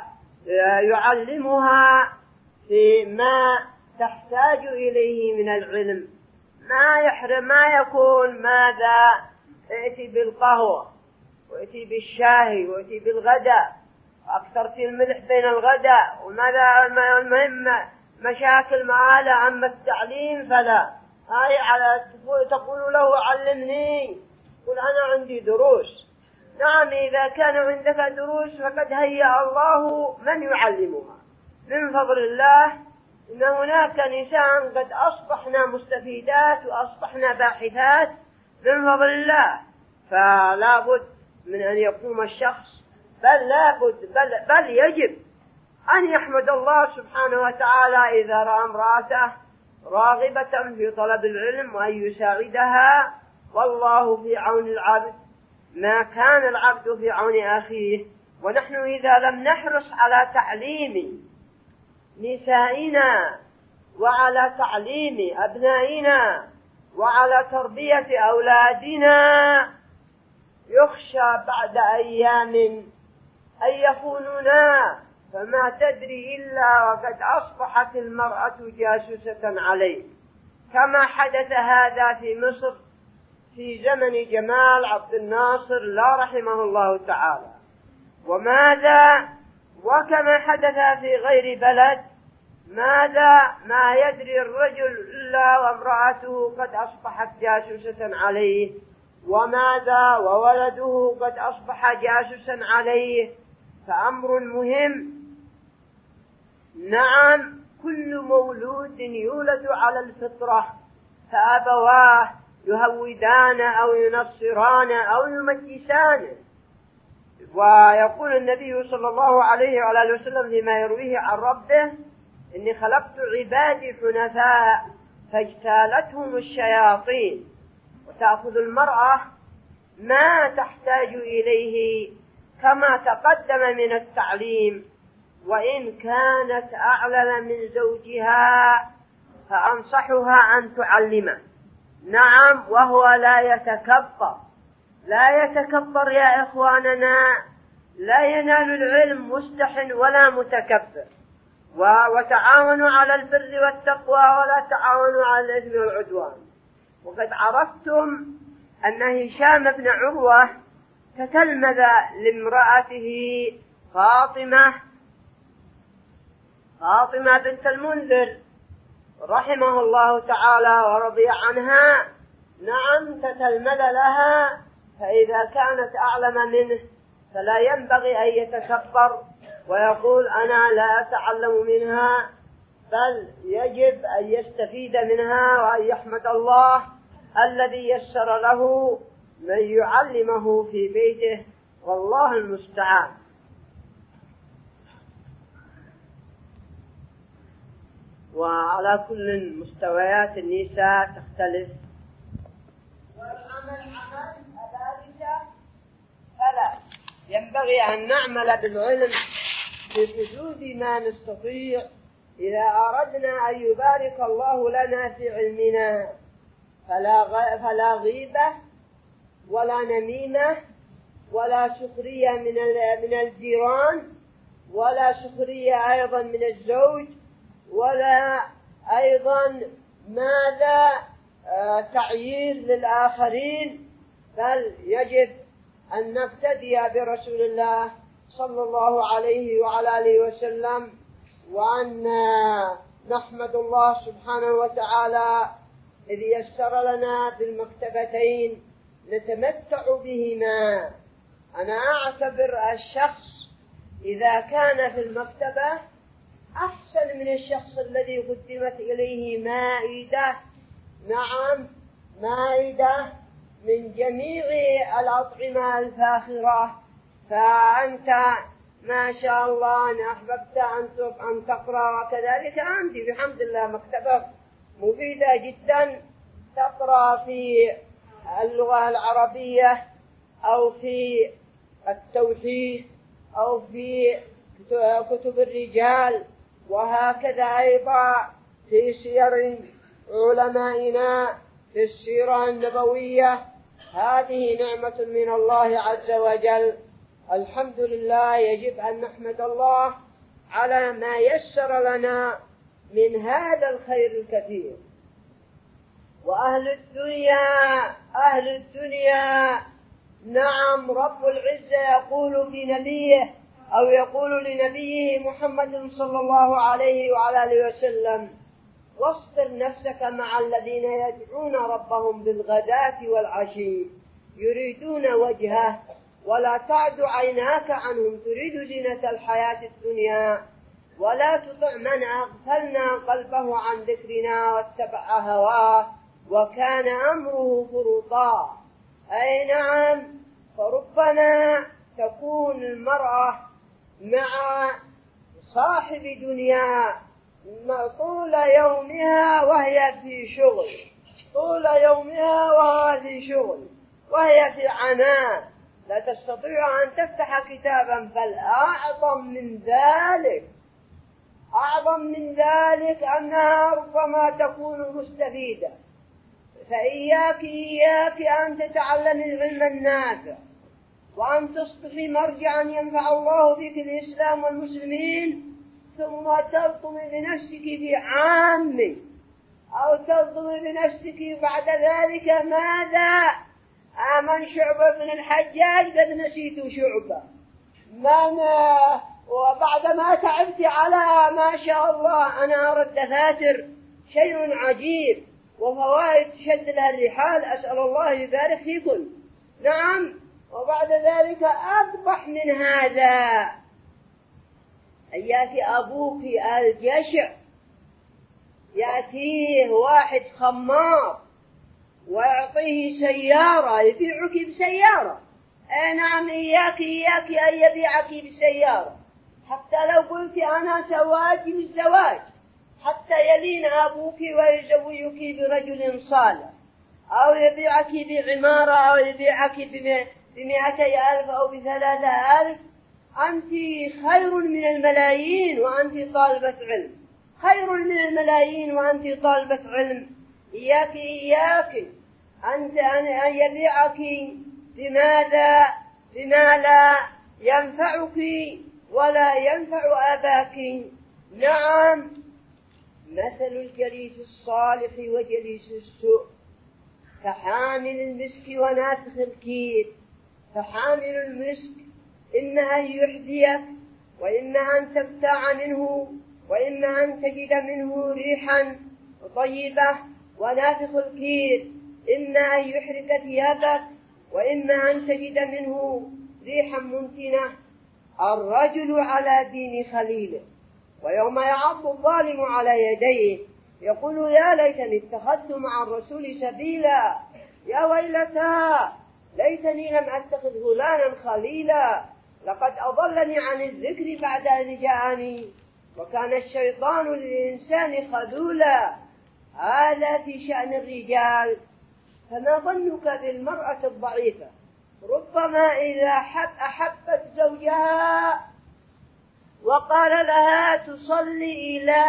يعلمها فيما تحتاج إليه من العلم، ما يحرم ما يكون ماذا ائتي بالقهوة وائتي بالشاي وائتي بالغداء، أكثرت الملح بين الغداء، وماذا المهم مشاكل معاله. أما التعليم فلا، هاي على تقول له علمني، قل أنا عندي دروس. نعم، إذا كان عندك دروس فقد هيأ الله من يعلمها من فضل الله. إن هناك نساء قد أصبحنا مستفيدات وأصبحنا باحثات من فضل الله، فلا بد من أن يقوم الشخص، بل لا بد بل, بل يجب أن يحمد الله سبحانه وتعالى إذا رأى امرأته راغبة في طلب العلم وأن يساعدها، والله في عون العبد ما كان العبد في عون أخيه. ونحن إذا لم نحرص على تعليم نسائنا وعلى تعليم أبنائنا وعلى تربية أولادنا، يخشى بعد أيام أن يخوننا، فما تدري إلا وقد أصبحت المرأة جاسوسة عليه، كما حدث هذا في مصر في زمن جمال عبد الناصر لا رحمه الله تعالى. وماذا وكما حدث في غير بلد، ماذا ما يدري الرجل إلا وامرأته قد أصبحت جاسوسة عليه، وماذا وولده قد أصبح جاسوسا عليه. فأمر مهم. نعم، كل مولود يولد على الفطرة، فأبواه يهودان أو ينصران أو يمجسان. ويقول النبي صلى الله عليه وعلى آله وسلم فيما يرويه عن ربه: إني خلقت عبادي حنفاء فاجتالتهم الشياطين. وتأخذ المرأة ما تحتاج إليه كما تقدم من التعليم، وإن كانت أعلم من زوجها فأنصحها أن تعلمه. نعم، وهو لا يتكبر، لا يتكبر يا إخواننا، لا ينال العلم مستحن ولا متكبر. وتعاونوا على البر والتقوى ولا تعاونوا على الإثم والعدوان. وقد عرفتم أن هشام بن عروة تتلمذ لامرأته فاطمة فاطمة بنت المنذر رحمه الله تعالى ورضي عنها. نعم، تتلمذ لها، فإذا كانت أعلم منه فلا ينبغي أن يتكبر ويقول أنا لا أتعلم منها، بل يجب أن يستفيد منها وأن يحمد الله الذي يسر له من يعلمه في بيته، والله المستعان. وعلى كل مستويات النساء تختلف. والعمل عمل ذلك فلا ينبغي أن نعمل بالعلم بحدود ما نستطيع إذا أردنا أن يبارك الله لنا في علمنا. فلا فلا غيبة ولا نميمة ولا سخرية من من الجيران ولا سخرية أيضا من الزوج ولا أيضا ماذا تعيير للآخرين، بل يجب أن نقتدي برسول الله صلى الله عليه وعلى آله وسلم، وأن نحمد الله سبحانه وتعالى إذ يسر لنا بالمكتبتين نتمتع بهما. أنا أعتبر الشخص إذا كان في المكتبة أحسن من الشخص الذي قدمت إليه مائدة، نعم مائدة من جميع الأطعمة الفاخرة. فأنت ما شاء الله أن أحببت أن تقرأ، وكذلك عندي بحمد الله مكتبة مفيدة جدا، تقرأ في اللغة العربية أو في التوحيد أو في كتب الرجال، وهكذا أيضا في سير علمائنا في السيرة النبوية. هذه نعمة من الله عز وجل، الحمد لله. يجب أن نحمد الله على ما يسر لنا من هذا الخير الكثير. وأهل الدنيا أهل الدنيا نعم رب العزة يقول في نبيه أو يقول لنبيه محمد صلى الله عليه وعلى آله وسلم: واصبر نفسك مع الذين يدعون ربهم بالغداة والعشي يريدون وجهه ولا تعد عيناك عنهم تريد زينة الحياة الدنيا ولا تطع من أغفلنا قلبه عن ذكرنا واتبع هواه وكان أمره فرطا. أي نعم، فربما تكون المرأة مع صاحب دنيا طول يومها وهي في شغل، طول يومها وهي في شغل وهي في عناء، لا تستطيع أن تفتح كتابا. بل أعظم من ذلك أعظم من ذلك أنها ربما تكون مستفيدة. فإياك إياك أن تتعلم العلم النافع وأن تصبحي مرجعا ينفع الله بك الإسلام والمسلمين، ثم تلطم بنفسك في عام أو تلطم بنفسك بعد ذلك ماذا؟ آمن شعبة بن الحجاج قد نسيت شعبة من وبعد ما تعبت على ما شاء الله أنا أرى الدفاتر شيء عجيب وفوائد تشد لها الرحال، أسأل الله يبارك فيكم. نعم، وبعد ذلك أقبح من هذا أن يأتي أبوك الجشع، يأتيه واحد خمار ويعطيه سيارة يبيعك بسيارة. أي نعم، إياك إياك أن يبيعك بسيارة، حتى لو قلت أنا زواج بالزواج، حتى يلين أبوك ويزوجك برجل صالح، أو يبيعك بعمارة، أو يبيعك بمئتي ألف أو بثلاثة ألف. أنت خير من الملايين وأنت طالبة علم، خير من الملايين وأنت طالبة علم. إياك إياك أنت أن يبيعك بماذا؟ بما لا ينفعك ولا ينفع أباك. نعم، مثل الجليس الصالح وجليس السوء كحامل المسك ونافخ الكير. فحامل المسك إما أن يحذيك وإما أن تبتاع منه وإما أن تجد منه ريحا طيبة، ونافخ الكير إما أن يحرق ثيابك وإما أن تجد منه ريحا منتنة. الرجل على دين خليله، ويوم يعض الظالم على يديه يقول يا ليتني اتخذت مع الرسول سبيلا، يا ويلتى ليتني لم أتخذ فلانا خليلا، لقد أضلني عن الذكر بعد أن جاءني. وكان الشيطان للإنسان خذولا. هذا في شأن الرجال. فما ظنك بالمرأة الضعيفة؟ ربما إذا حب أحبت زوجها وقال لها تصلي إلى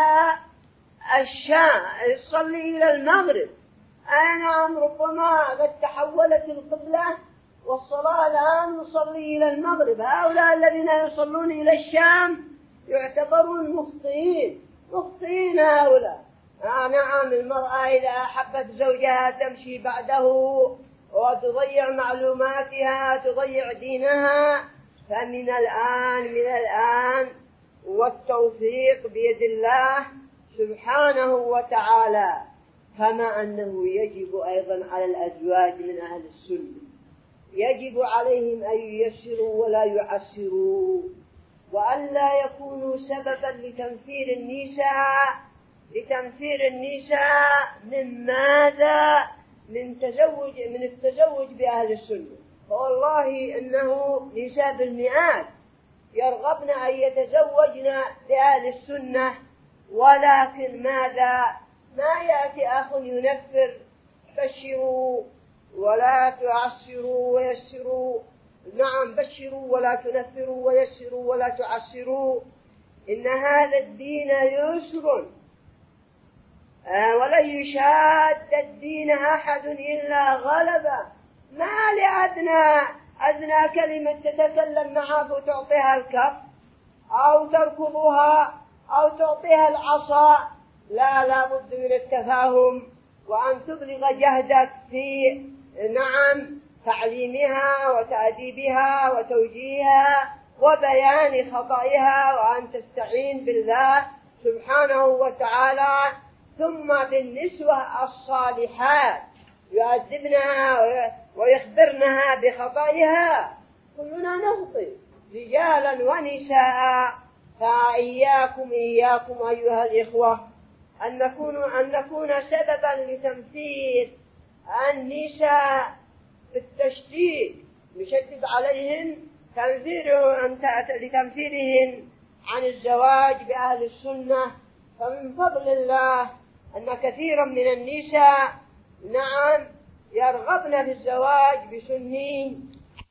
الشام، تصلي إلى المغرب، أي نعم، ربما قد تحولت القبلة والصلاة الآن نصلي إلى المغرب. هؤلاء الذين يصلون إلى الشام يعتبرون مخطئين، مخطئين هؤلاء. آه نعم، المرأة إذا أحبت زوجها تمشي بعده وتضيع معلوماتها، تضيع دينها. فمن الآن من الآن والتوفيق بيد الله سبحانه وتعالى. كما أنه يجب أيضا على الأزواج من أهل السنة، يجب عليهم أن ييسروا ولا يعسروا، وألا يكونوا سببا لتنفير النساء لتنفير النساء من ماذا؟ من تزوج من التزوج بأهل السنة. فوالله إنه نساء بالمئات يرغبن أن يتزوجن بأهل السنة، ولكن ماذا؟ ما يأتي أخ ينفر: بشروا ولا تعسروا ويسروا. نعم، بشروا ولا تنفروا ويسروا ولا تعسروا. إن هذا الدين يسر، آه ولن يشاد الدين أحد إلا غلبه. ما لأدنى أدنى كلمة تتكلم معه فتعطيها الكف أو تركضها أو تعطيها العصا. لا لا بد من التفاهم، وأن تبلغ جهدك في نعم تعليمها وتأديبها وتوجيهها وبيان خطئها، وأن تستعين بالله سبحانه وتعالى. ثم بالنسوة الصالحات يؤدبنها ويخبرنها بخطئها. كلنا نخطئ رجالا ونساء. فإياكم إياكم أيها الإخوة أن نكون أن نكون سببا لتنفير النساء بالتشديد، نشدد عليهن تنفير لتنفيرهن عن الزواج بأهل السنة. فمن فضل الله أن كثيرا من النساء نعم يرغبن في الزواج بسنين.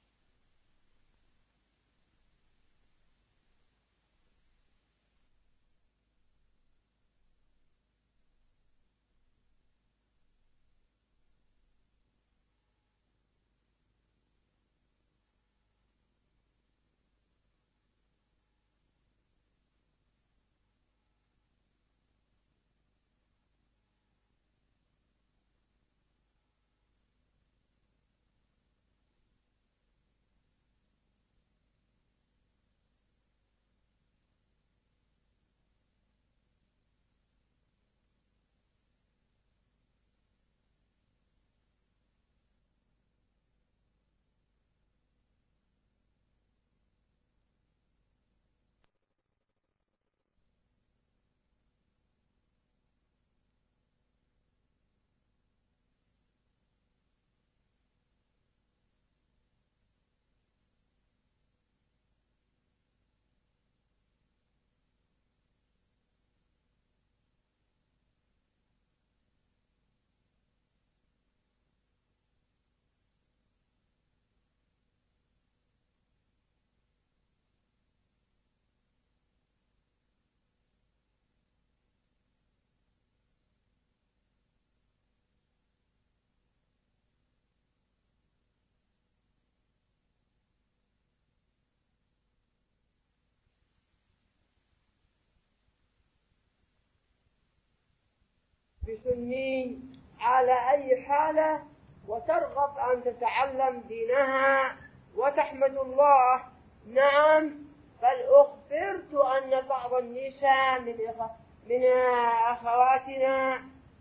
بسنين على أي حالة، وترغب أن تتعلم دينها وتحمد الله. نعم، بل أخبرت أن بعض النساء من من أخواتنا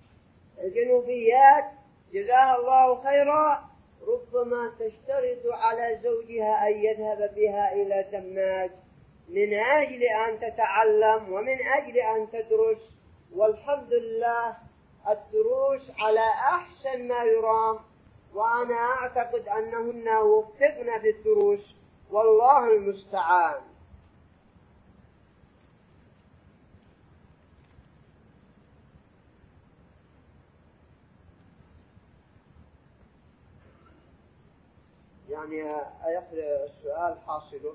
الجنوبيات جزاها الله خيرا ربما تشترط على زوجها أن يذهب بها إلى دماج من أجل أن تتعلم ومن أجل أن تدرس. والحمد لله الدروس على أحسن ما يرام، وأنا أعتقد أنهن وفقن في الدروس، والله المستعان. يعني السؤال حاصله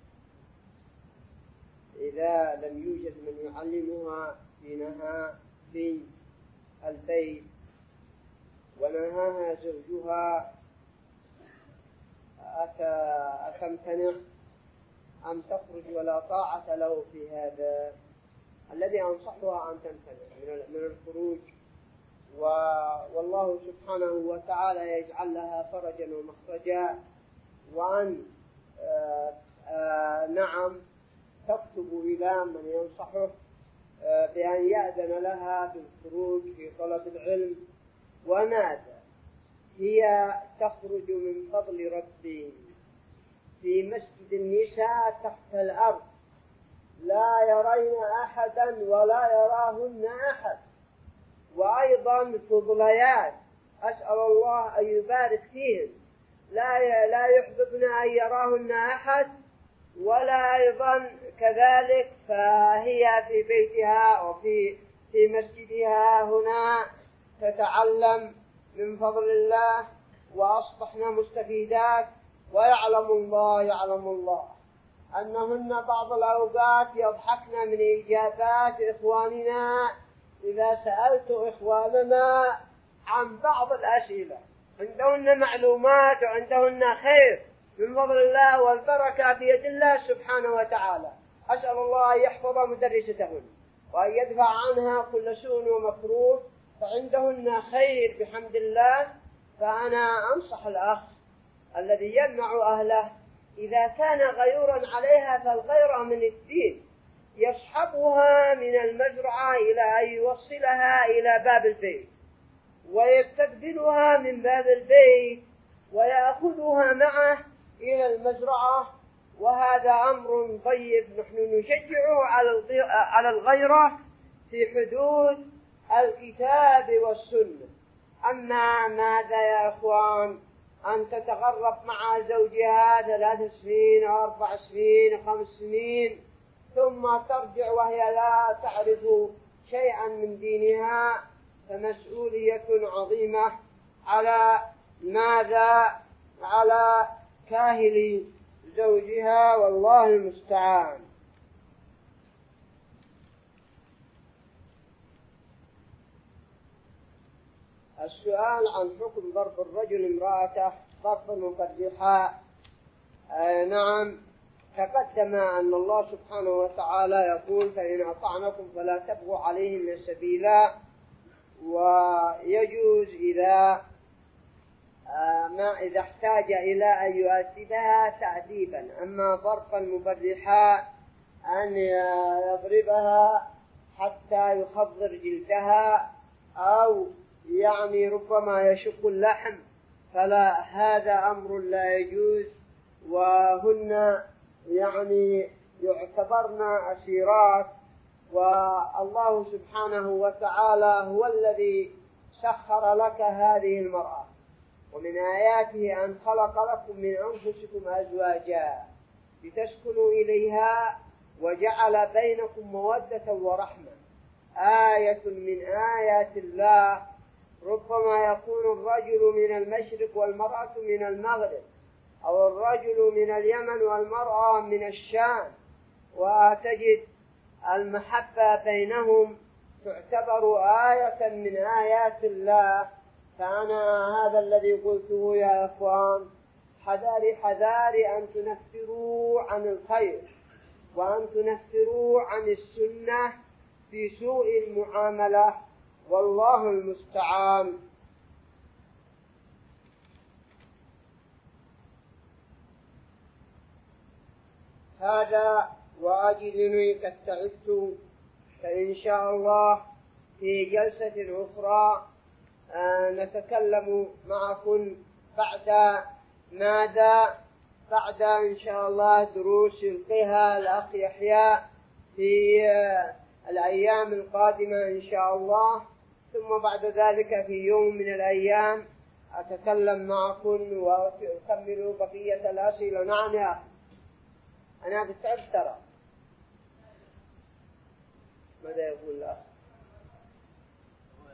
إذا لم يوجد من يعلمها دينها في البيت ونهاها زوجها أتمتنع أم تخرج ولا طاعة له في هذا؟ الذي أنصحها أن تمتنع من الخروج، والله سبحانه وتعالى يجعل لها فرجا ومخرجا، وأن آآ آآ نعم تكتب إلى من ينصحه بأن يأذن لها بالخروج في طلب العلم. وماذا هي تخرج من فضل ربي في مسجد النساء تحت الأرض، لا يرين أحدا ولا يراهن أحد، وأيضا فضليات أسأل الله أن يبارك فيهن، لا لا يحببن أن يراهن أحد، ولا أيضا كذلك فهي في بيتها وفي في مسجدها هنا تتعلم من فضل الله، وأصبحنا مستفيدات. ويعلم الله يعلم الله أنهن بعض الأوقات يضحكن من إجابات إخواننا إذا سألت إخواننا عن بعض الأسئلة، عندهن معلومات وعندهن خير من فضل الله، والبركة بيد الله سبحانه وتعالى. أسأل الله أن يحفظ مدرستهن وأن يدفع عنها كل سوء ومكروه، فعندهن خير بحمد الله. فأنا أنصح الأخ الذي يمنع أهله إذا كان غيورا عليها، فالغيرة من الدين، يصحبها من المزرعة إلى أن يوصلها إلى باب البيت، ويستقبلها من باب البيت ويأخذها معه إلى المزرعة، وهذا أمر طيب. نحن نشجعه على الغيرة في حدود الكتاب والسنة. أما ماذا يا أخوان أن تتغرب مع زوجها ثلاث سنين أو أربع سنين خمس سنين ثم ترجع وهي لا تعرف شيئا من دينها، فمسؤولية عظيمة على ماذا على كاهل زوجها، والله المستعان. السؤال عن حكم ضرب الرجل امرأته ضربا مبرحا. آه نعم، تقدم أن الله سبحانه وتعالى يقول: فإن أطعنكم فلا تبغوا عليهن سبيلا. ويجوز إذا آه ما إذا احتاج إلى أن يؤدبها تأديبا. أما ضربا مبرحا أن يضربها حتى يخضر جلدها أو يعني ربما يشق اللحم، فلا، هذا أمر لا يجوز. وهن يعني يعتبرن أسيرات، والله سبحانه وتعالى هو الذي سخر لك هذه المرأة. ومن آياته أن خلق لكم من أنفسكم أزواجا لتسكنوا إليها وجعل بينكم مودة ورحمة. آية من آيات الله. ربما يكون الرجل من المشرق والمرأة من المغرب، أو الرجل من اليمن والمرأة من الشام، وتجد المحبة بينهم تعتبر آية من آيات الله. فأنا هذا الذي قلته يا أخوان، حذاري حذاري أن تنفروا عن الخير وأن تنفروا عن السنة في سوء المعاملة، والله المستعان. هذا وأجدني قد تعبت، فإن شاء الله في جلسة أخرى آه نتكلم معكم بعد ماذا بعد إن شاء الله دروس يلقيها الأخ يحيى في آه الأيام القادمة إن شاء الله. ثم بعد ذلك في يوم من الأيام أتكلم معكم وأكمل بقية الأسئلة. نعم يا أخي، أنا بالتعب ترى. ماذا يقول الأخ؟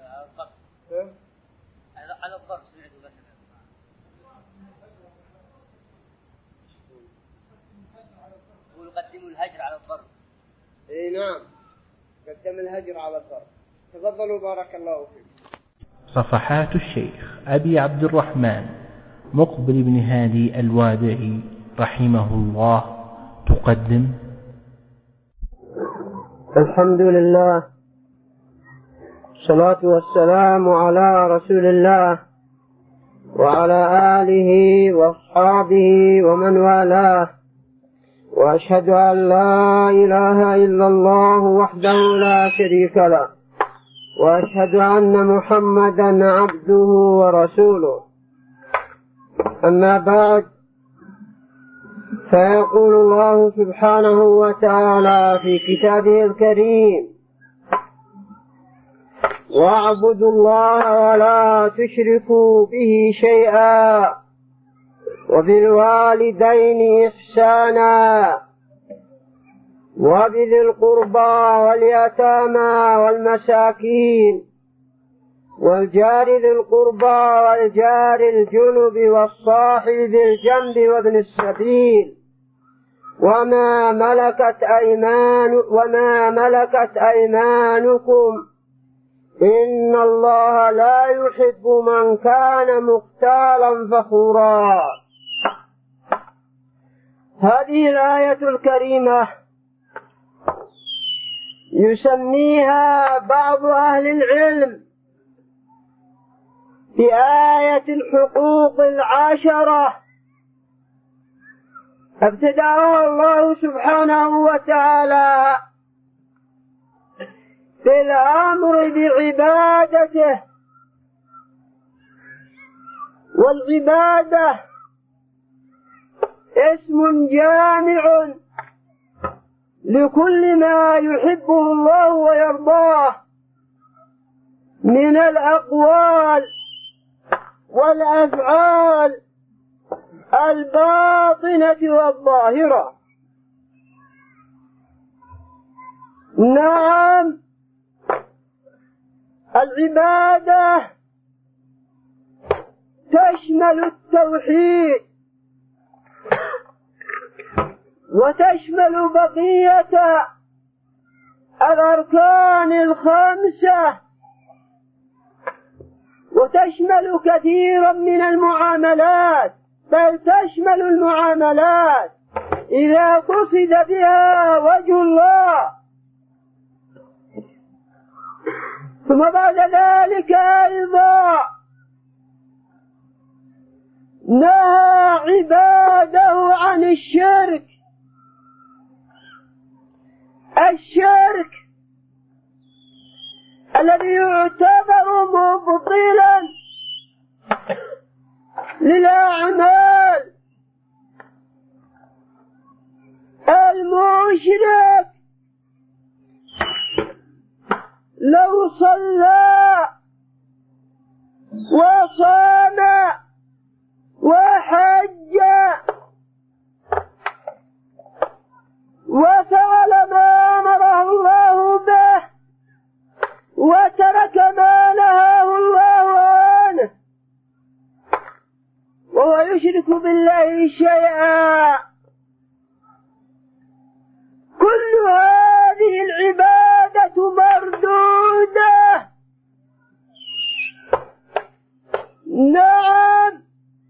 على الضرب سمعت بس اي نعم، قدم الهجر على الفرد. تفضلوا بارك الله فيكم. صفحات الشيخ أبي عبد الرحمن مقبل بن هادي الوادعي رحمه الله تقدم. الحمد لله، الصلاة والسلام على رسول الله وعلى آله وأصحابه ومن والاه، وأشهد أن لا إله إلا الله وحده لا شريك له، وأشهد أن محمدا عبده ورسوله. أما بعد، فيقول الله سبحانه وتعالى في كتابه الكريم: واعبدوا الله ولا تشركوا به شيئا وبالوالدين إحسانا وبذي القربى واليتامى والمساكين والجار ذي القربى والجار الجنب والصاحب بالجنب وابن السبيل وما ملكت أيمان وما ملكت أيمانكم إن الله لا يحب من كان مختالا فخورا. هذه الآية الكريمة يسميها بعض أهل العلم بآية الحقوق العشرة، ابتدأها الله سبحانه وتعالى بالأمر بعبادته، والعبادة اسم جامع لكل ما يحبه الله ويرضاه من الأقوال والأفعال الباطنة والظاهرة. نعم، العبادة تشمل التوحيد وتشمل بقية الأركان الخمسة وتشمل كثيرا من المعاملات، بل تشمل المعاملات إذا قصد بها وجه الله. ثم بعد ذلك أيضا نهى عباده عن الشرك. الشرك الذي يعتبر مبطلا للأعمال. المشرك لو صلى وصام وحج وفعل ما أمره الله به وترك ما نهاه الله عنه وهو يشرك بالله شيئا، كل هذه العبادة مردودة. نعم،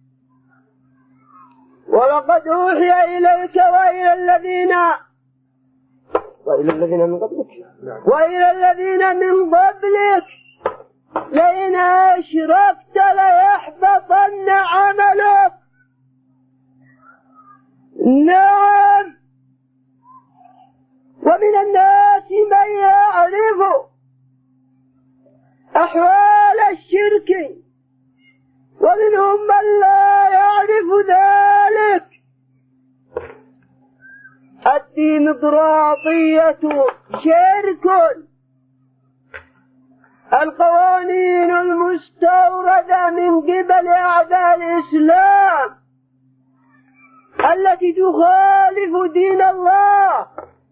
ولقد أوحي إليك وإلى الذين وإلى الذين من قبلك وإلى الذين من قبلك لئن أشركت ليحبطن عملك. نعم، ومن الناس من يعرف أحوال الشرك ومنهم من لا يعرف ذلك. الديمقراطية شرك، القوانين المستوردة من قبل أعداء الإسلام التي تخالف دين الله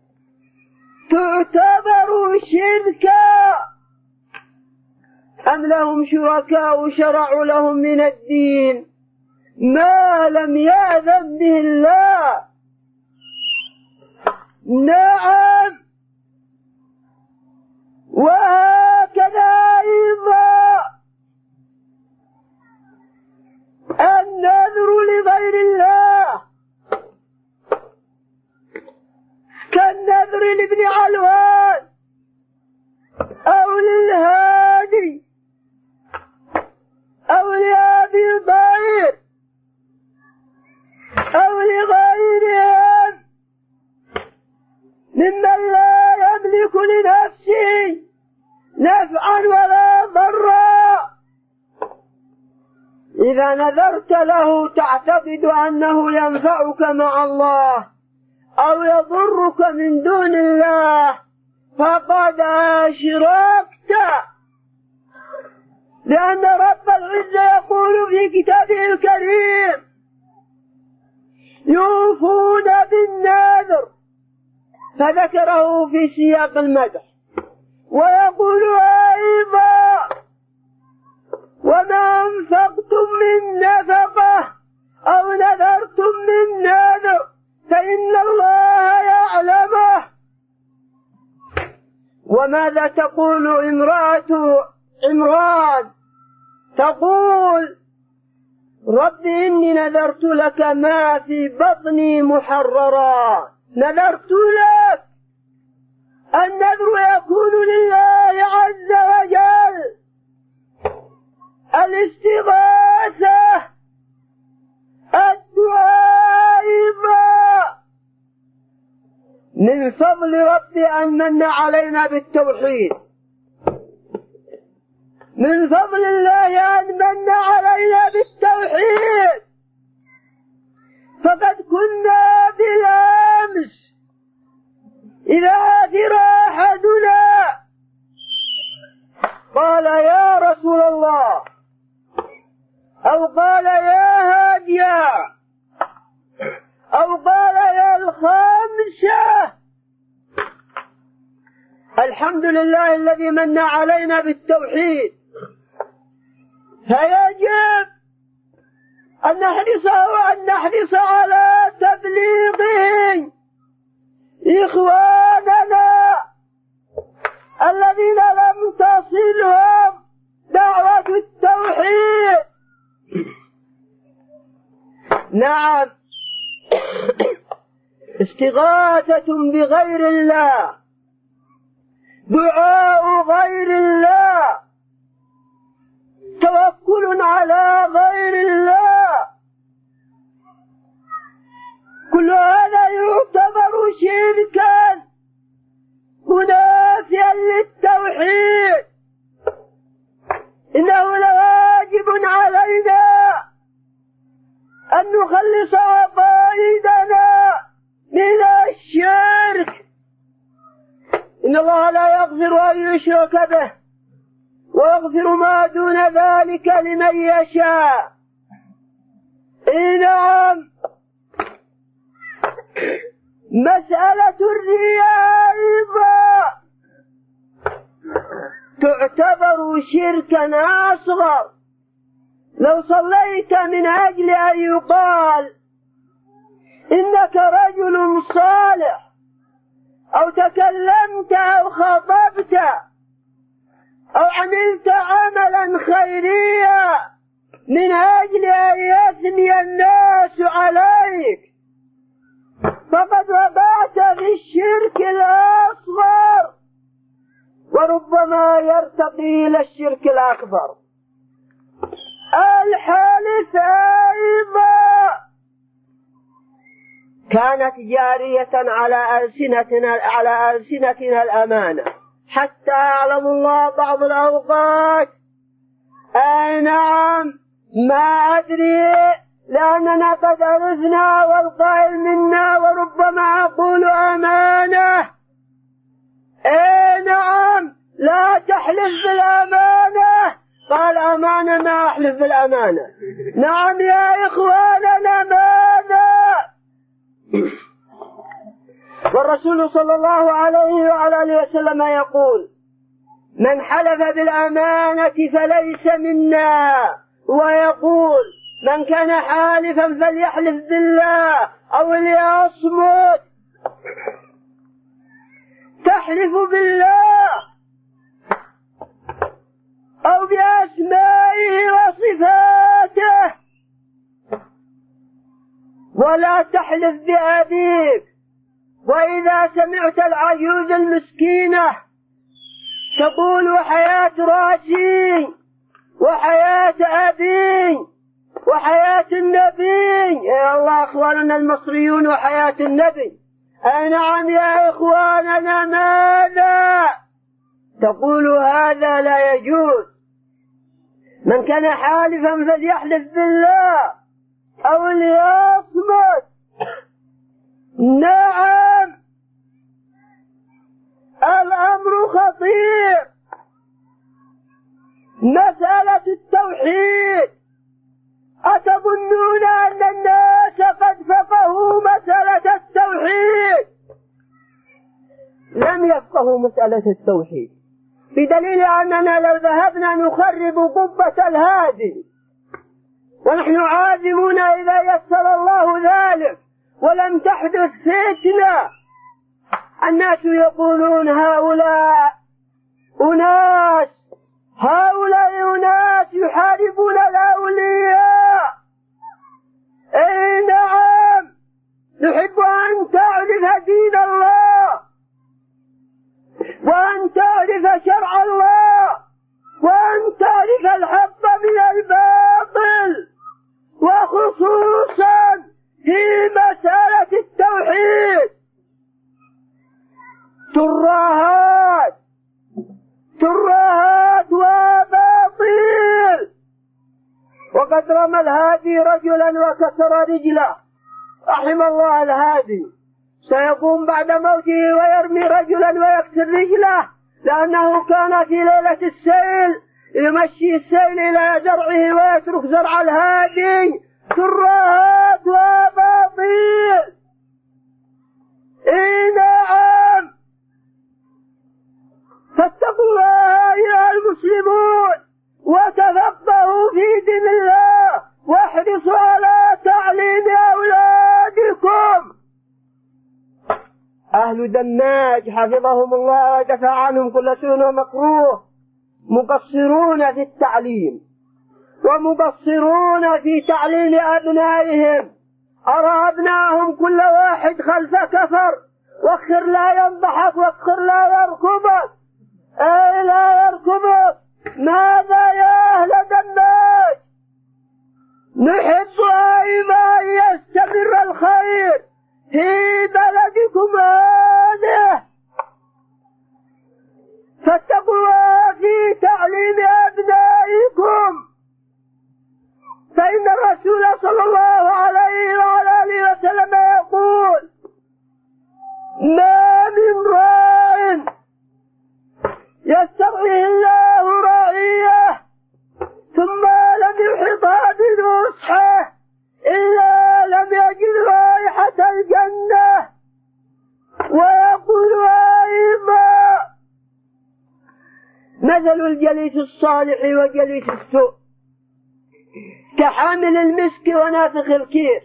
تعتبر شركا. أم لهم شركاء شرعوا لهم من الدين ما لم يأذن به الله. نعم، وهكذا أيضا النذر لغير الله كالنذر لابن علوان أو للهادي أو لأبي ضرير أو لغيرهم ممن لا يملك لنفسه نفعا ولا ضرا. إذا نذرت له تعتقد أنه ينفعك مع الله أو يضرك من دون الله فقد أشركت، لأن رب العزة يقول في كتابه الكريم يوفون بالنذر فذكره في سياق المدح، ويقول أيضا وما أنفقتم من نفقة أو نذرتم من نذر فإن الله يعلمه. وماذا تقول امرأة عمران؟ تقول رب إني نذرت لك ما في بطني محررا. نذرت لك، النذر يكون لله عز وجل، الاستغاثة، الدعاء أيضا. من فضل ربي أن من علينا بالتوحيد، من فضل الله أن من علينا بالتوحيد، فقد كنا بالأمس إذا عثر أحدنا قال يا رسول الله أو قال يا هاديا أو قال يا الخامسة الحمد لله الذي من علينا بالتوحيد. فيجب أن نحرص وأن نحرص على تبليغه إخواننا الذين لم تصلهم دعوة التوحيد. نعم، استغاثة بغير الله، دعاء غير الله، توكل على غير الله، كل هذا يعتبر شركا منافيا للتوحيد. إنه لواجب علينا أن نخلص عقائدنا من الشرك. إن الله لا يغفر أن يشرك به ويغفر ما دون ذلك لمن يشاء. إيه نعم، مسألة الرياء أيضا تعتبر شركا أصغر. لو صليت من أجل أن يقال إنك رجل صالح، أو تكلمت أو خطبت أو عملت عملا خيريا من أجل أن يثني الناس عليك، فقد وقعت في الشرك الأصغر، وربما يرتقي إلى الشرك الأكبر. الحلف أيضا كانت جارية على ألسنتنا على ألسنتنا الأمانة، حتى يعلم الله بعض الأوقات أي نعم ما أدري، لأننا قد عرفنا والقائل منا وربما أقول أمانة. أي نعم، لا تحلف بالأمانة. قال أمانة، ما أحلف بالأمانة. نعم يا إخواننا، ماذا؟ والرسول صلى الله عليه وعلى آله وسلم يقول من حلف بالأمانة فليس منا، ويقول من كان حالفا فليحلف بالله أو ليصمت. تحلف بالله أو بأسمائه وصفاته، ولا تحلف بأبيك. وإذا سمعت العجوز المسكينة تقول وحياة راسي وحياة أبي وحياة النبي، يا الله أخواننا المصريون وحياة النبي، أي نعم يا إخواننا، ماذا تقول؟ هذا لا يجوز. من كان حالفا فليحلف بالله أو ليصمت. نعم الأمر خطير. مسألة التوحيد، أتظنون أن الناس قد فقهوا مسألة التوحيد؟ لم يفقهوا مسألة التوحيد، بدليل أننا لو ذهبنا نخرب قبة الهادي ونحن عازمون إذا يسر الله ذلك ولم تحدث فتنة، الناس يقولون هؤلاء أناس هؤلاء أناس يحاربون الأولياء. أي نعم، نحب أن تعرف دين الله وأن تعرف شرع الله وأن تعرف الحق من الباطل، وخصوصا في مسألة التوحيد. ترهات ترهات وباطل. وقد رمى الهادي رجلا وكسر رجله، رحم الله الهادي، سيقوم بعد موته ويرمي رجلا ويكسر رجله، لأنه كان في ليلة السيل يمشي السيل إلى زرعه ويترك زرع الهادي. ترهات وباطل. إي نعم، فاتقوا الله أيها المسلمون وتفقهوا في دين الله واحرصوا على تعليم أولادكم. أهل دماج حفظهم الله ودفع عنهم كل سوء ومكروه مقصرون في التعليم ومقصرون في تعليم أبنائهم. أرى أبنائهم كل واحد خلف كفر، واخر لا ينضحك واخر لا يركبك. أي لا يركبك. ماذا يا أهل دماج؟ نحب أيضا أن يستمر الخير في بلدكم هذه، فاتقوا في تعليم أبنائكم، فإن الرسول صلى الله عليه وعلى آله وسلم يقول: ما من راع يسترعيه الله رعيه ثم لم يحطها بنصحه إلا لم يجد رائحة الجنة. ويقول أيضا: مثل الجليس الصالح وجليس السوء كحامل المسك ونافخ الكير.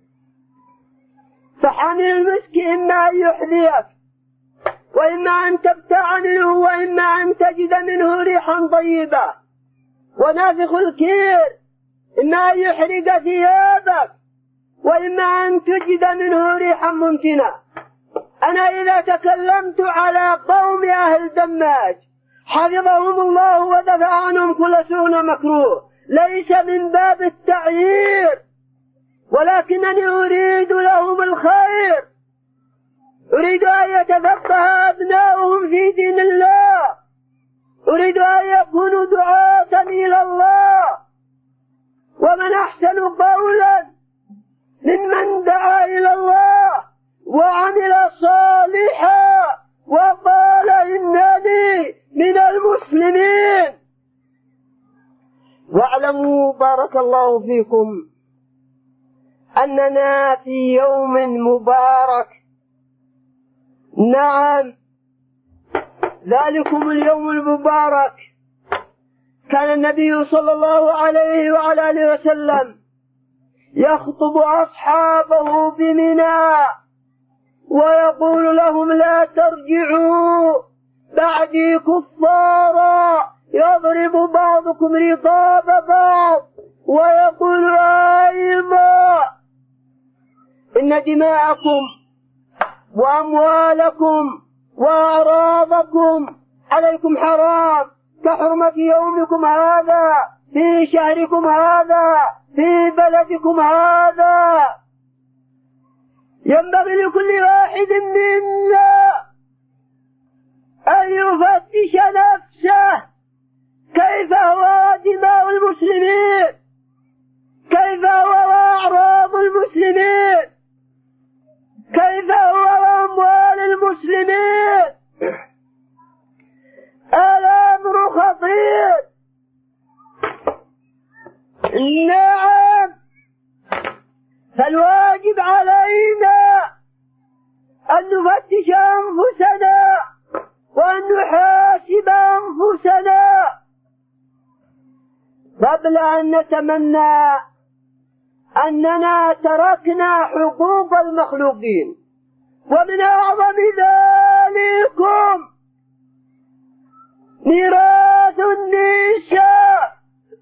فحامل المسك إما أن يحذيك وإما أن تبتاع منه وإما أن تجد منه ريحا طيبة، ونافخ الكير إما أن يحرق ثيابك وإما أن تجد منه ريحا منتنة. أنا إذا تكلمت على قوم أهل دماج حفظهم الله ودفع عنهم كل سوء ومكروه ليس من باب التعيير، ولكنني أريد لهم الخير، أريد أن يتفقه أبناؤهم في دين الله، أريد أن يكونوا دعاة إلى الله. ومن أحسن قولا ممن دعا إلى الله وعمل صالحا وقال إنني من المسلمين. واعلموا بارك الله فيكم أننا في يوم مبارك. نعم، ذلكم اليوم المبارك كان النبي صلى الله عليه وعلى آله وسلم يخطب أصحابه بمنى ويقول لهم: لا ترجعوا بعدي كفارا يضرب بعضكم رقاب بعض ويقول أيضا إن دماءكم وأموالكم وأعراضكم عليكم حرام كحرمة يومكم هذا في شهركم هذا في بلدكم هذا. ينبغي لكل واحد منا أن يفتش نفسه كيف هو دماء المسلمين، كيف هو أعراض المسلمين، كيف هو أموال المسلمين. الأمر خطير. نعم، فالواجب علينا أن نفتش أنفسنا وأن نحاسب أنفسنا قبل أن نتمنى أننا تركنا حقوق المخلوقين. ومن أعظم ذلكم ميراث النساء.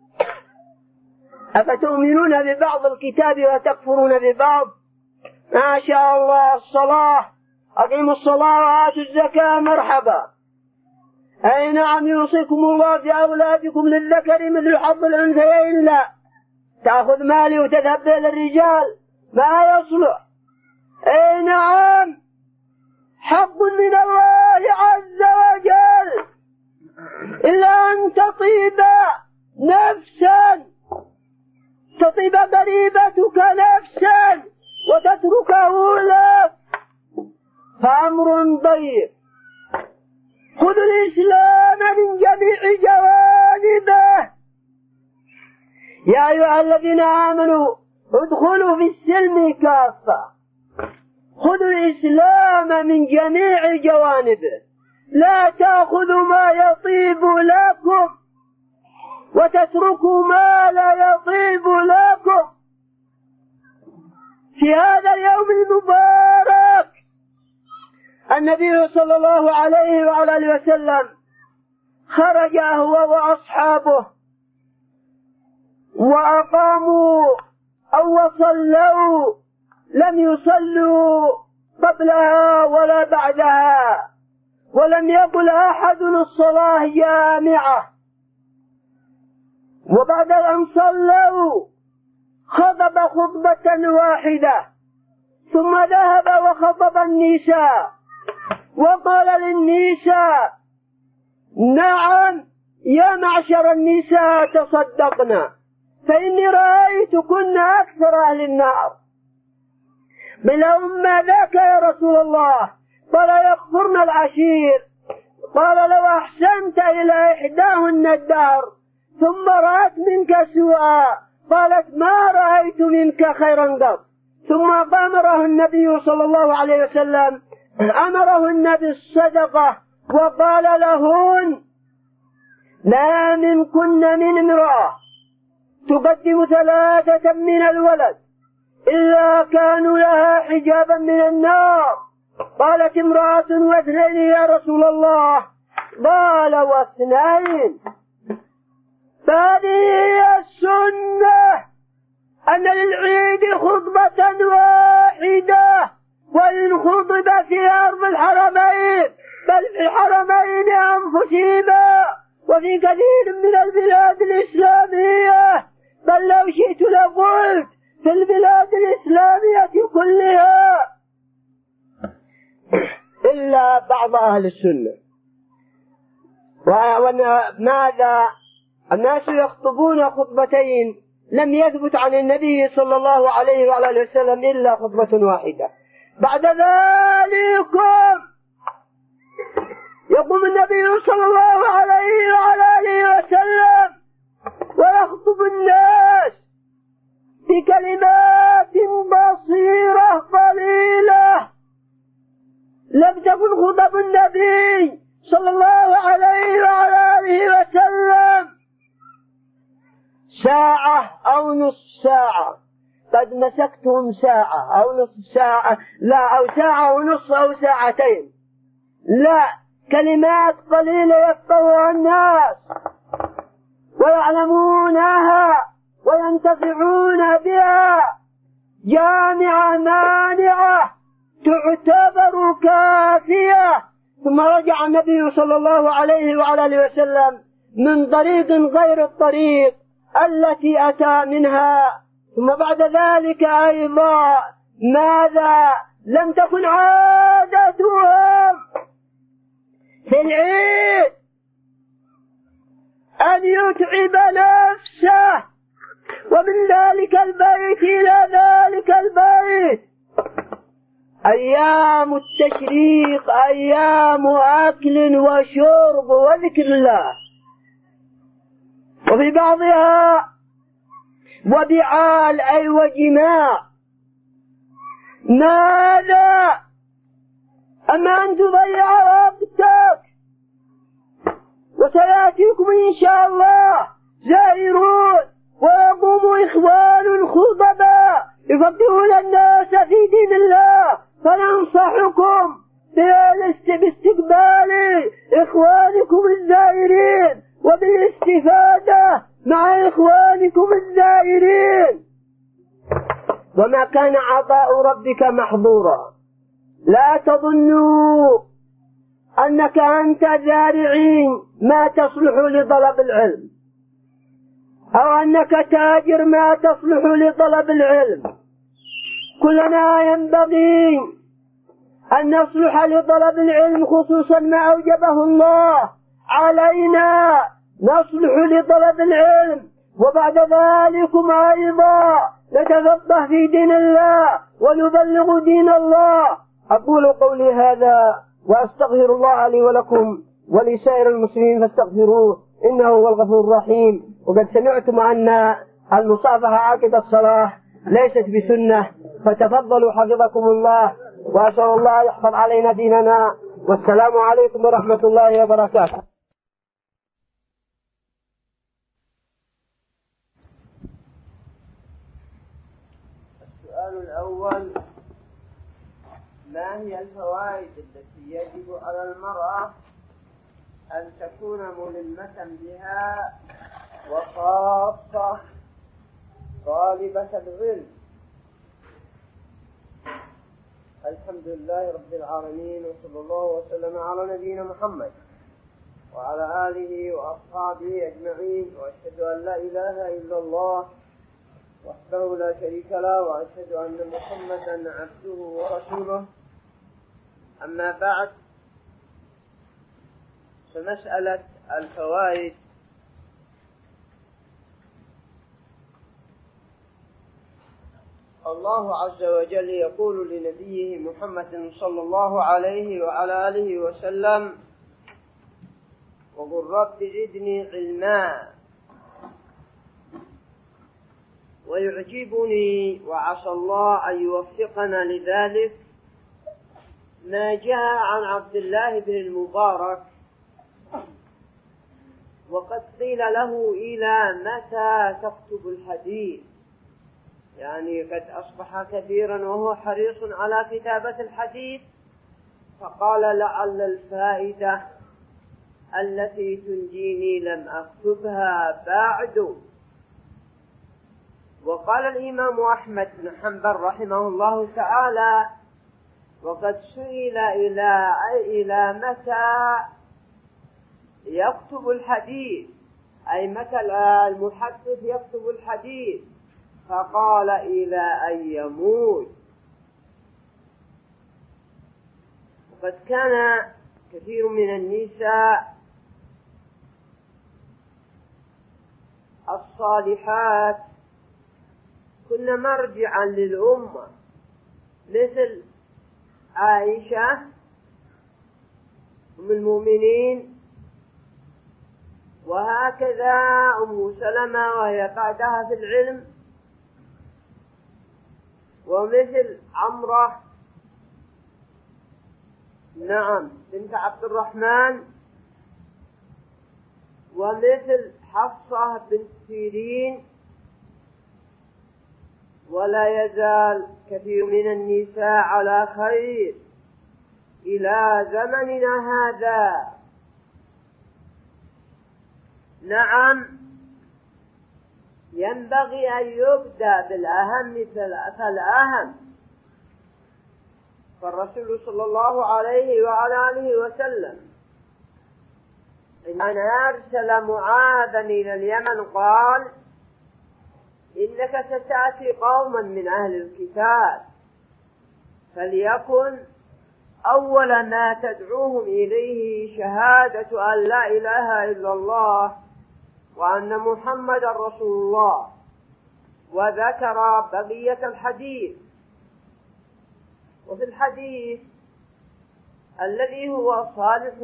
أفتؤمنون ببعض الكتاب وتكفرون ببعض؟ ما شاء الله، الصلاة، أقيموا الصلاة وآتوا الزكاة، مرحبا. أي نعم، يوصيكم الله في أولادكم للذكر مثل حظ الأنثيين. لا تأخذ مالي وتذهب إلى الرجال، ما يصلح. أي نعم، حق من الله عز وجل، إلا أن تطيب نفسا، تطيب قريبتك نفسا وتتركه لك، فأمر ضيق. خذ الإسلام من جميع جوانبه. يا أيها الذين آمنوا ادخلوا في السلم كافة. خذوا الإسلام من جميع جوانبه، لا تأخذوا ما يطيب لكم وتتركوا ما لا يطيب لكم. في هذا اليوم المبارك النبي صلى الله عليه وعلى آله وسلم خرج هو وأصحابه وأقاموا أو صلوا، لم يصلوا قبلها ولا بعدها، ولم يقل أحد الصلاة جامعة. وبعد أن صلوا خطب خطبة واحدة، ثم ذهب وخطب النساء وقال للنساء: نعم يا معشر النساء تصدقنا، فإني رأيتكن أكثر أهل النار. بلهم ما ذاك يا رسول الله؟ قال: يكفرن العشير. قال: لو أحسنت إلى إحداهن الدهر ثم رأت منك سوءا قالت: ما رأيت منك خيرا قط. ثم أمره النبي صلى الله عليه وسلم أمرهن بالصدقة وقال لهن: لا منكن من امرأة تقدم ثلاثة من الولد إلا كانوا لها حجابا من النار. قالت امرأة: واثنين يا رسول الله؟ قال: واثنين. فهذه هي السنة، أن للعيد خطبة واحدة، وإن خطب في أرض الحرمين بل في الحرمين أنفسهما وفي كثير من البلاد الإسلامية، بل لو شئت لقلت في البلاد الإسلامية كلها، إلا بعض أهل السنة. وماذا؟ الناس يخطبون خطبتين، لم يثبت عن النبي صلى الله عليه وعلى وسلم إلا خطبة واحدة. بعد ذلك يقوم النبي صلى الله عليه وعلى وسلم ويخطب الناس بكلمات بصيرة قليلة، لم تكن خطب النبي صلى الله عليه وعلى وسلم ساعة أو نصف ساعة. قد مسكتهم ساعة أو نصف ساعة، لا، أو ساعة ونصف أو ساعتين، لا، كلمات قليلة يفقهها الناس ويعلمونها وينتفعون بها جامعة مانعة تعتبر كافية. ثم رجع النبي صلى الله عليه وعلى آله وسلم من طريق غير الطريق التي أتى منها. ثم بعد ذلك أيضا ماذا؟ لم تكن عادتهم في العيد أن يتعب نفسه ومن ذلك البيت إلى ذلك البيت. أيام التشريق أيام أكل وشرب وذكر الله، وفي بعضها وبعال أي وجماع. ماذا؟ أما أن تضيع وقتك، وسيأتيكم إن شاء الله زائرون ويقوم إخوان خطبا يفقهون الناس في دين الله، فننصحكم باستقبال إخوانكم الزائرين وبالاستفادة مع إخوانكم الزائرين. وما كان عطاء ربك محظورا. لا تظنوا أنك أنت زارعين ما تصلح لطلب العلم، أو أنك تاجر ما تصلح لطلب العلم. كلنا ينبغي أن نصلح لطلب العلم، خصوصا ما أوجبه الله علينا نصلح لطلب العلم، وبعد ذلكم أيضا نتفقه في دين الله ونبلغ دين الله. أقول قولي هذا وأستغفر الله لي ولكم ولسائر المسلمين فاستغفروه إنه هو الغفور الرحيم. وقد سمعتم أن المصافحة عقب الصلاة ليست بسنة، فتفضلوا حفظكم الله، وأسأل الله يحفظ علينا ديننا. والسلام عليكم ورحمة الله وبركاته. السؤال الأول: ما هي الفوائد التي يجب على المرأة أن تكون ملمة بها، وخاصة طالبة العلم؟ الحمد لله رب العالمين، وصلى الله وسلم على نبينا محمد وعلى آله وأصحابه أجمعين، وأشهد أن لا إله إلا الله وحده لا شريك له، وأشهد أن محمدا عبده ورسوله. أما بعد، فمسألة الفوائد الله عز وجل يقول لنبيه محمد صلى الله عليه وعلى آله وسلم: وقل رب زدني علما. ويعجبني وعسى الله أن يوفقنا لذلك ما جاء عن عبد الله بن المبارك، وقد قيل له: إلى متى تكتب الحديث؟ يعني قد أصبح كبيرا وهو حريص على كتابة الحديث، فقال: لعل الفائدة التي تنجيني لم أكتبها بعد. وقال الإمام أحمد بن حنبل رحمه الله تعالى: وقد سئل إلى إلى متى يكتب الحديث، أي متى المحدث يكتب الحديث؟ فقال: إلى أن يموت. وقد كان كثير من النساء الصالحات كن مرجعا للأمة، مثل عائشة أم المؤمنين، وهكذا أم سلمة وهي بعدها في العلم، ومثل عمرة نعم بنت عبد الرحمن، ومثل حفصة بنت سيرين. ولا يزال كثير من النساء على خير إلى زمننا هذا. نعم، ينبغي أن يبدأ بالأهم فالأهم. فالرسول صلى الله عليه وعلى آله وسلم إن أرسل معاذا إلى اليمن قال: إنك ستأتي قوما من أهل الكتاب، فليكن أول ما تدعوهم إليه شهادة أن لا إله إلا الله وأن محمد رسول الله. وذكر بقية الحديث. وفي الحديث الذي هو صالح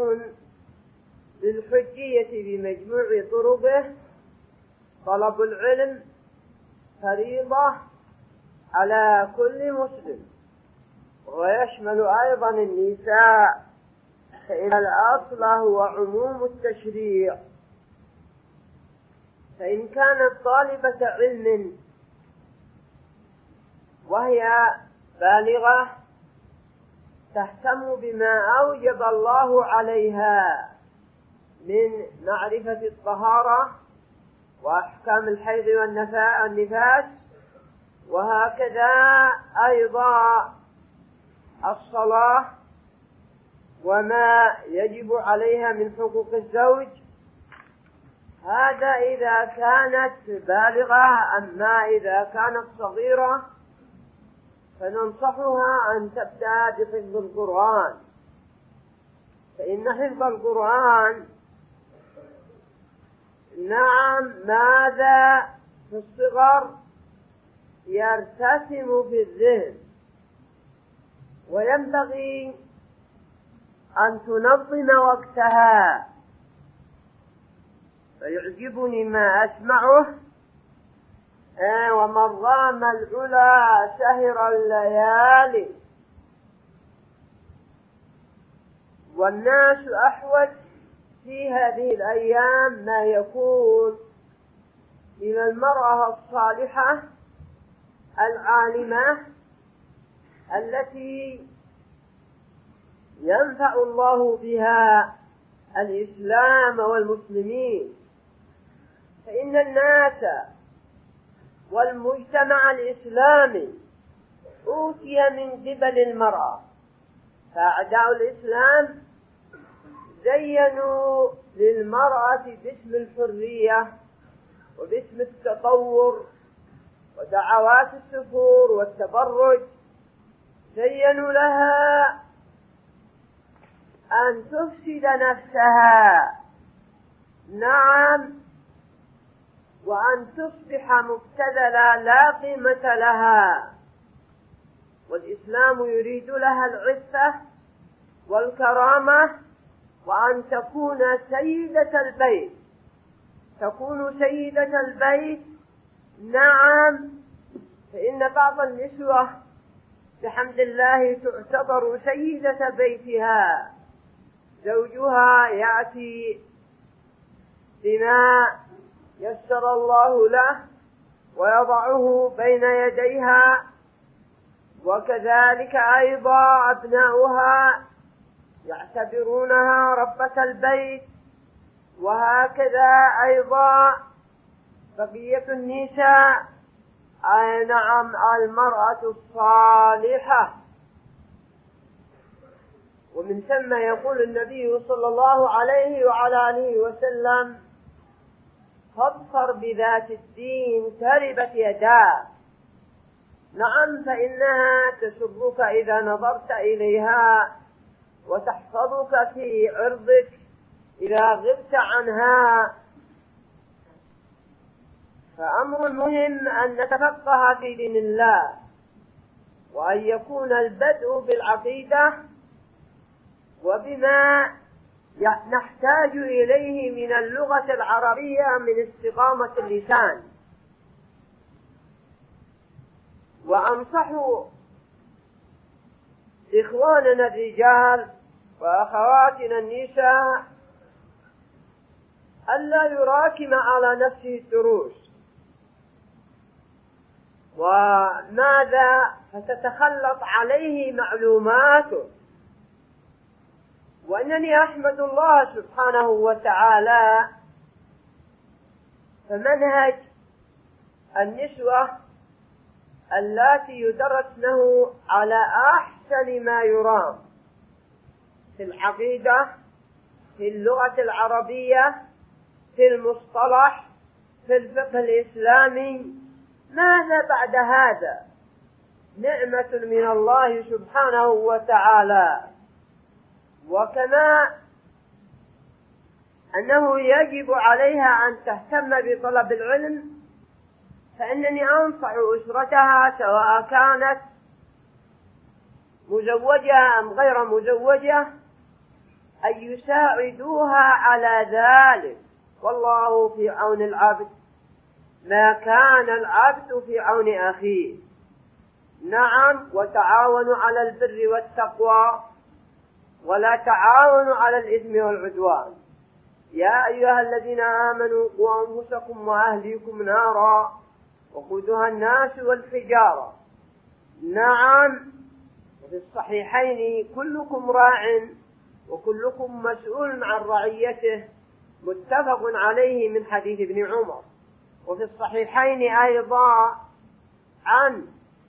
للحجية بمجموع طرقه: طلب العلم فريضة على كل مسلم، ويشمل أيضا النساء، فإن الأصل هو عموم التشريع. فإن كانت طالبة علم وهي بالغة تهتم بما أوجب الله عليها من معرفة الطهارة وأحكام الحيض والنفاس، وهكذا أيضا الصلاة وما يجب عليها من حقوق الزوج، هذا إذا كانت بالغة. أما إذا كانت صغيرة فننصحها أن تبدأ بحفظ القرآن، فإن حفظ القرآن نعم ماذا في الصغر يرتسم في الذهن، وينبغي أن تنظم وقتها. فيعجبني ما أسمعه: آه ومن رام العلا سهر الليالي. والناس أحوج في هذه الأيام ما يكون إلى المرأة الصالحة العالمة التي ينفع الله بها الإسلام والمسلمين. فإن الناس والمجتمع الإسلامي أوتي من قبل المرأة، فأعداء الإسلام زينوا للمرأة باسم الحرية وباسم التطور ودعوات السفور والتبرج، زينوا لها أن تفسد نفسها، نعم، وأن تصبح مبتذلة لا قيمة لها. والإسلام يريد لها العفة والكرامة، وأن تكون سيدة البيت، تكون سيدة البيت، نعم. فإن بعض النسوة بحمد الله تعتبر سيدة بيتها، زوجها يأتي بما يسر الله له ويضعه بين يديها، وكذلك أيضا أبناؤها يعتبرونها ربة البيت، وهكذا أيضا بقية النساء، أي نعم المرأة الصالحة. ومن ثم يقول النبي صلى الله عليه وعلى آله وسلم: فاظفر بذات الدين تربت يداك. نعم، فإنها تسرك إذا نظرت إليها، وتحفظك في عرضك إذا غبت عنها. فأمر مهم أن نتفقه في دين الله، وأن يكون البدء بالعقيدة وبما نحتاج إليه من اللغة العربية من استقامة اللسان. وأنصح إخواننا الرجال وأخواتنا النساء ألا يراكم على نفسه الدروس، وماذا فتتخلط عليه معلوماته. وأنني أحمد الله سبحانه وتعالى، فمنهج النسوة اللاتي يدرسنه على أحسن ما يرام في العقيدة، في اللغة العربية، في المصطلح، في الفقه الإسلامي. ماذا بعد هذا؟ نعمة من الله سبحانه وتعالى. وكما أنه يجب عليها أن تهتم بطلب العلم، فإنني أنصح أسرتها سواء كانت مزوجة أم غير مزوجة أن يساعدوها على ذلك. والله في عون العبد ما كان العبد في عون أخيه. نعم، وتعاونوا على البر والتقوى ولا تعاونوا على الإثم والعدوان. يا أيها الذين آمنوا قوا أنفسكم وأهليكم نارا وقودها الناس والحجارة. نعم، وفي الصحيحين كلكم راع وكلكم مسؤول عن رعيته، متفق عليه من حديث ابن عمر. وفي الصحيحين أيضا عن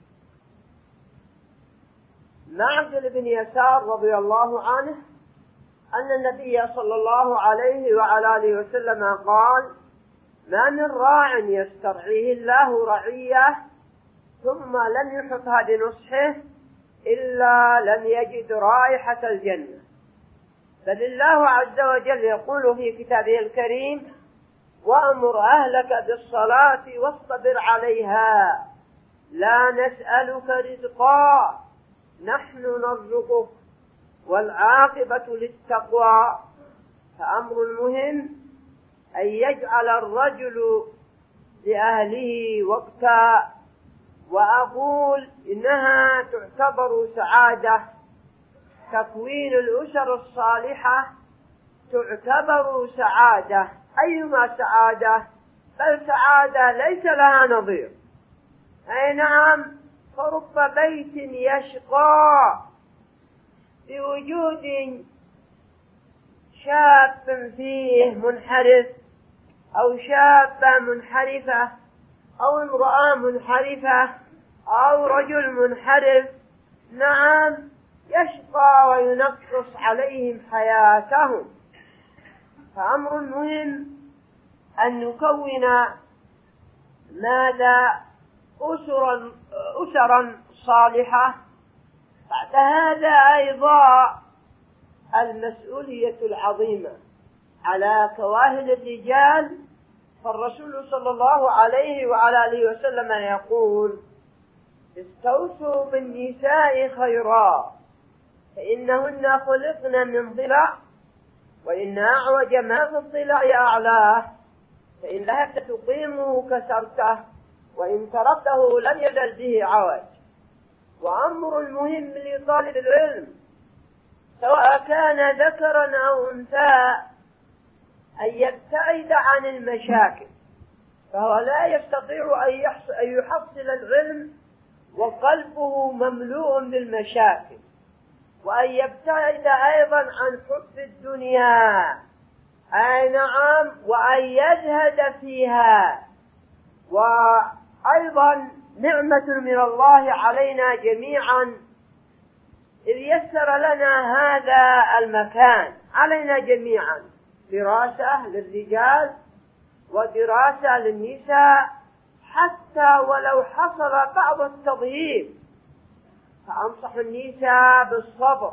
معقل بن يسار رضي الله عنه أن النبي صلى الله عليه وعلى آله وسلم قال: ما من راع يسترعيه الله رعية ثم لم يحطها بنصحه إلا لم يجد رائحة الجنة. بل الله عز وجل يقول في كتابه الكريم: وأمر أهلك بالصلاة واصطبر عليها لا نسألك رزقا نحن نرزقك والعاقبة للتقوى. فأمر المهم أن يجعل الرجل لأهله وقتا. وأقول إنها تعتبر سعادة، تكوين الأسر الصالحة تعتبر سعادة. أيما سعادة؟ بل سعادة ليس لها نظير. أي نعم، فرب بيت يشقى بوجود شاب فيه منحرف أو شابة منحرفة أو امرأة منحرفة أو رجل منحرف. نعم، يشقى وينقص عليهم حياتهم. فأمر مهم أن نكون ماذا؟ أسرا, أسرا صالحة. بعد هذا أيضا المسؤولية العظيمة على كواهل الرجال. فالرسول صلى الله عليه وعلى آله وسلم يقول: استوصوا بالنساء خيرا فإنهن خلقن من ضلع وإن أعوج ما في الضلع أعلاه فإن ذهبت تقيمه كسرته وإن تركته لم يزل به عوج. وأمر المهم لطالب العلم سواء كان ذكرا أو أنثى أن يبتعد عن المشاكل، فهو لا يستطيع أن يحصل العلم وقلبه مملوء بالمشاكل. وأن يبتعد أيضا عن حب الدنيا، أي نعم، وأن يزهد فيها. وأيضا نعمة من الله علينا جميعا إذ يسر لنا هذا المكان علينا جميعا، دراسة للرجال ودراسة للنساء، حتى ولو حصل بعض التضييق فأنصح النساء بالصبر.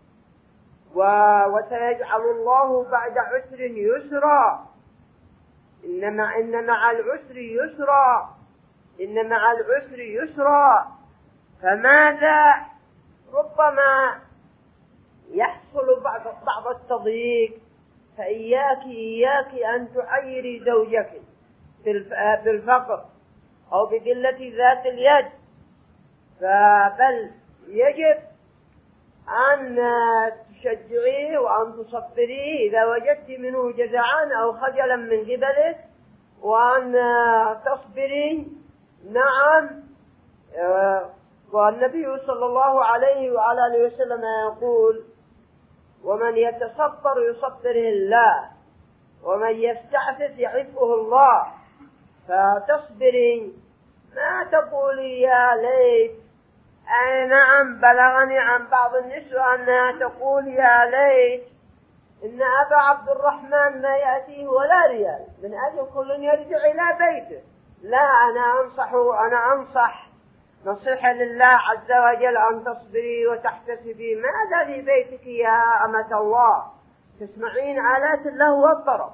وسيجعل الله بعد عسر يسرا، إنما إن مع العسر يسرا، إن مع العسر يسرا. فماذا؟ ربما يحصل بعض بعض التضييق، فإياك إياك أن تعيري زوجك بالفقر أو بقلة ذات اليد، بل يجب أن تشجعيه وأن تصبريه إذا وجدت منه جزعا أو خجلا من قبله، وأن تصبري. نعم، والنبي صلى الله عليه وعلى آله وسلم يقول: ومن يتصبر يصبره الله ومن يستعفف يعفه الله. فتصبرين، ما تقولي يا ليت. أي نعم، بلغني عن بعض النسوة أنها تقول يا ليت إن أبا عبد الرحمن ما يأتيه ولا ريال من أجل كل يرجع إلى بيته. لا، أنا أنصح أنا أنصح نصيحة لله عز وجل أن تصبري وتحتسبي. ماذا في بيتك يا أمة الله؟ تسمعين آلات اللهو والطرب،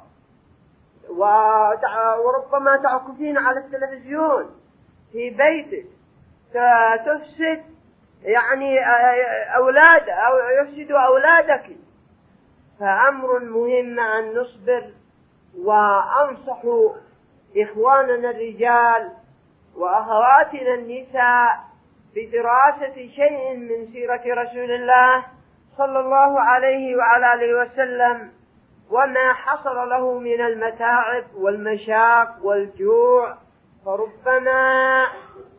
وربما تعكفين على التلفزيون في بيتك تفسد يعني أولاد أو يفسد أولادك. فأمر مهم أن نصبر. وأنصح إخواننا الرجال وأخواتنا النساء بدراسة شيء من سيرة رسول الله صلى الله عليه وعلى آله وسلم، وما حصل له من المتاعب والمشاق والجوع. فربما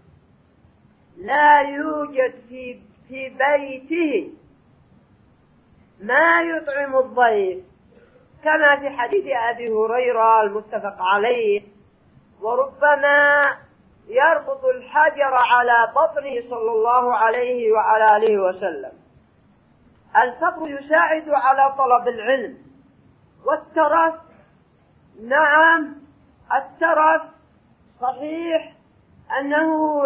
لا يوجد في في بيته ما يطعم الضيف، كما في حديث أبي هريرة المتفق عليه. وربما يربط الحجر على بطنه صلى الله عليه وعلى آله وسلم. الفقر يساعد على طلب العلم. والترف، نعم الترف صحيح أنه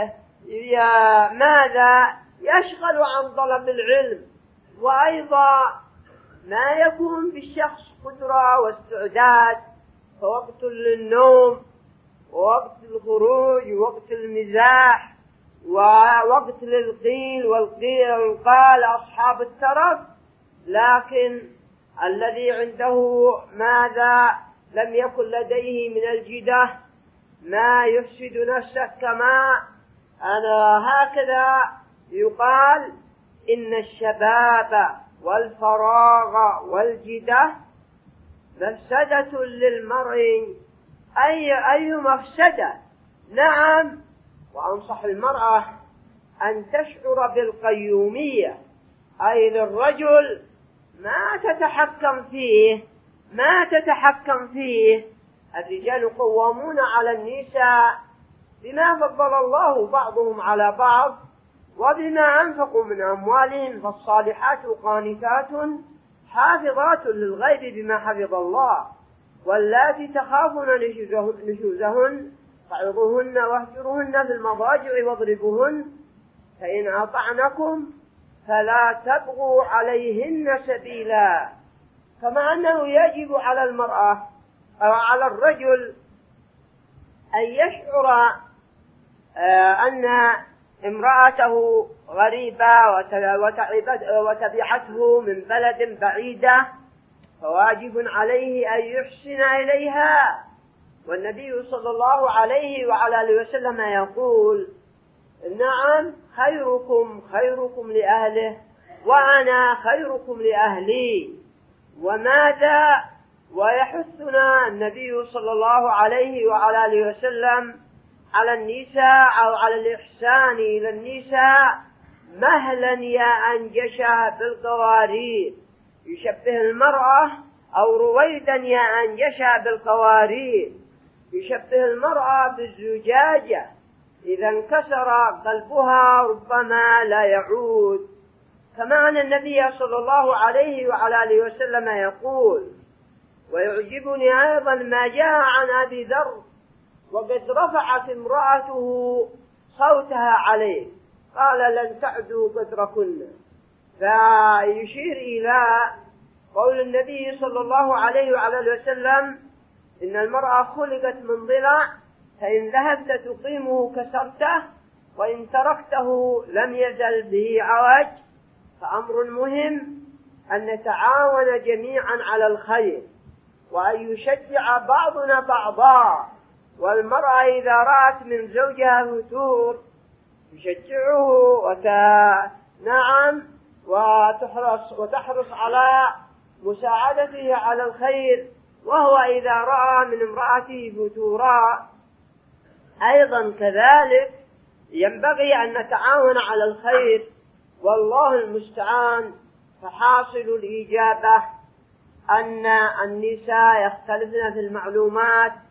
ماذا يشغل عن طلب العلم، وأيضا ما يكون بالشخص قدرة واستعداد، فوقت للنوم ووقت الخروج ووقت المزاح ووقت للقيل والقيل والقال أصحاب الترف. لكن الذي عنده ماذا لم يكن لديه من الجدة ما يفسد نفسه، كما أنا هكذا يقال إن الشباب والفراغ والجدة مفسدة للمرء. أي أي مفسدة؟ نعم. وأنصح المرأة أن تشعر بالقيومية، أي للرجل ما تتحكم فيه ما تتحكم فيه الرجال قوامون على النساء بما فضل الله بعضهم على بعض وبما أنفقوا من أموالهم. فالصالحات قانتات حافظات للغيب بما حفظ الله. واللاتي تخافون نشوزهن فعظوهن واهجروهن في المضاجع واضربوهن فإن أطعنكم فلا تبغوا عليهن سبيلا. كما أنه يجب على المرأة أو على الرجل أن يشعر أن امرأته غريبة وتبعته من بلد بعيدة، فواجب عليه أن يحسن إليها. والنبي صلى الله عليه وعلى آله وسلم يقول: نعم، خيركم خيركم لأهله وأنا خيركم لأهلي. وماذا؟ ويحثنا النبي صلى الله عليه وعلى آله وسلم على النساء أو على الإحسان إلى النساء مهلا يا أنجشا بالقوارير، يشبه المرأة أو رويدا يا أنجشا بالقوارير، يشبه المرأة بالزجاجة إذا انكسر قلبها ربما لا يعود. كما أن النبي صلى الله عليه وعلى آله وسلم يقول: ويعجبني أيضا ما جاء عن أبي ذر وقد رفعت امرأته صوتها عليه قال: لن تعدوا قدركن. فيشير إلى قول النبي صلى الله عليه وعلى آله وسلم: إن المرأة خلقت من ضلع، فإن ذهبت تقيمه كسرته وإن تركته لم يزل به عوج. فأمر مهم أن نتعاون جميعا على الخير وأن يشجع بعضنا بعضا. والمرأة إذا رأت من زوجها فتور تشجعه وت... نعم وتحرص وتحرص على مساعدته على الخير. وهو إذا رأى من امرأته فتورا أيضا كذلك ينبغي أن نتعاون على الخير. والله المستعان. فحاصل الإجابة أن النساء يختلفن في المعلومات،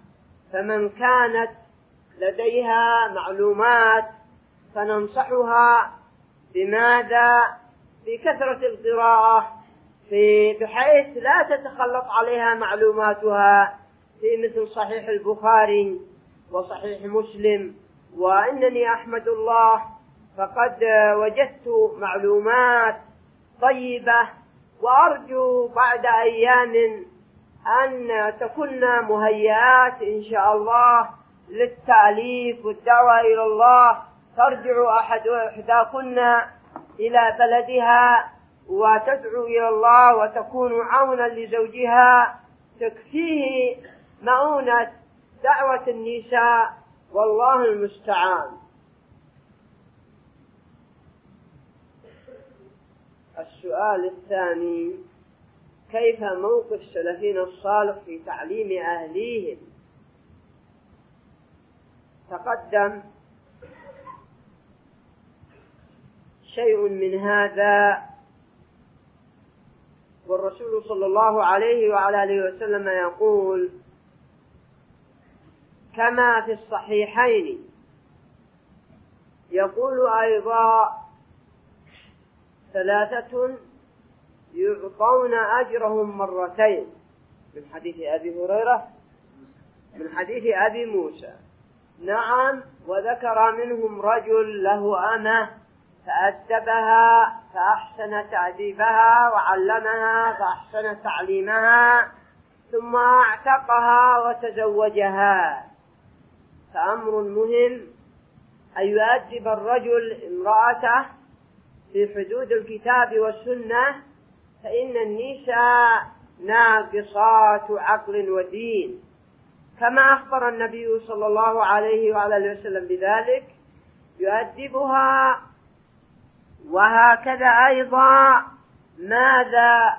فمن كانت لديها معلومات فننصحها بماذا؟ بكثرة القراءة، في بحيث لا تتخلط عليها معلوماتها في مثل صحيح البخاري وصحيح مسلم. وإنني أحمد الله فقد وجدت معلومات طيبة، وأرجو بعد أيام أن تكون مهيئات إن شاء الله للتأليف والدعوة إلى الله، ترجع أحد إحداكن إلى بلدها وتدعو إلى الله وتكون عونا لزوجها، تكفيه مؤونة دعوة النساء، والله المستعان. السؤال الثاني: كيف موقف سلفنا الصالح في تعليم أهليهم؟ تقدم شيء من هذا، والرسول صلى الله عليه وعلى آله وسلم يقول كما في الصحيحين، يقول أيضا: ثلاثة يعطون أجرهم مرتين، من حديث أبي هريرة من حديث أبي موسى. نعم، وذكر منهم رجل له أمة فأدبها فأحسن تأديبها وعلمها فأحسن تعليمها ثم أعتقها وتزوجها. فأمر مهم أن يؤدب الرجل امرأته في حدود الكتاب والسنة، فإن النساء ناقصات عقل ودين، كما أخبر النبي صلى الله عليه وعلى آله وسلم بذلك، يؤدبها. وهكذا أيضا ماذا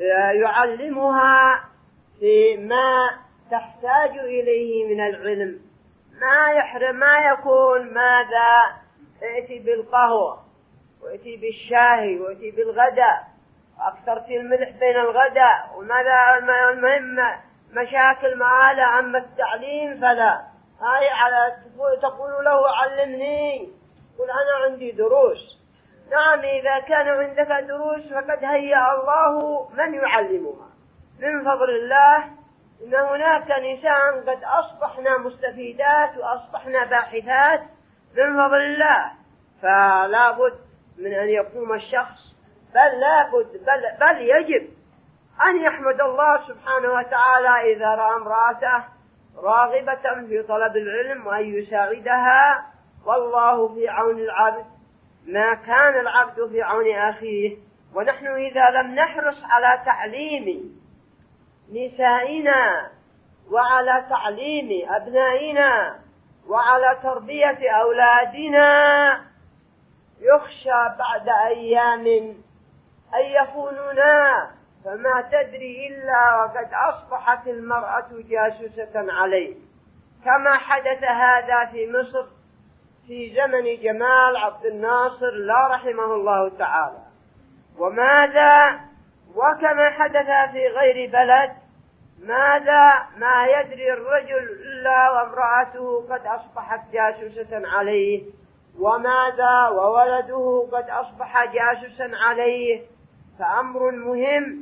يعلمها فيما تحتاج إليه من العلم، ما يحرم ما يكون ماذا ائتي بالقهوة وائتي بالشاي وائتي بالغداء، أكثر في الملح بين الغداء، وماذا المهم مشاكل معاه. أما التعليم فلا، هاي على تقول له علمني، قل أنا عندي دروس. نعم، إذا كان عندك دروس فقد هيأ الله من يعلمها من فضل الله. إن هناك نساء قد أصبحنا مستفيدات وأصبحنا باحثات من فضل الله، فلا بد من أن يقوم الشخص، بل لا بد بل, بل يجب أن يحمد الله سبحانه وتعالى إذا رأى امرأته راغبة في طلب العلم وأن يساعدها، والله في عون العبد ما كان العبد في عون أخيه. ونحن إذا لم نحرص على تعليم نسائنا وعلى تعليم أبنائنا وعلى تربية أولادنا، يخشى بعد أيام أن يخوننا، فما تدري إلا وقد أصبحت المرأة جاسوسة عليه، كما حدث هذا في مصر في زمن جمال عبد الناصر لا رحمه الله تعالى. وماذا وكما حدث في غير بلد، ماذا ما يدري الرجل إلا وامرأته قد أصبحت جاسوسة عليه، وماذا وولده قد أصبح جاسوسا عليه. فأمر مهم.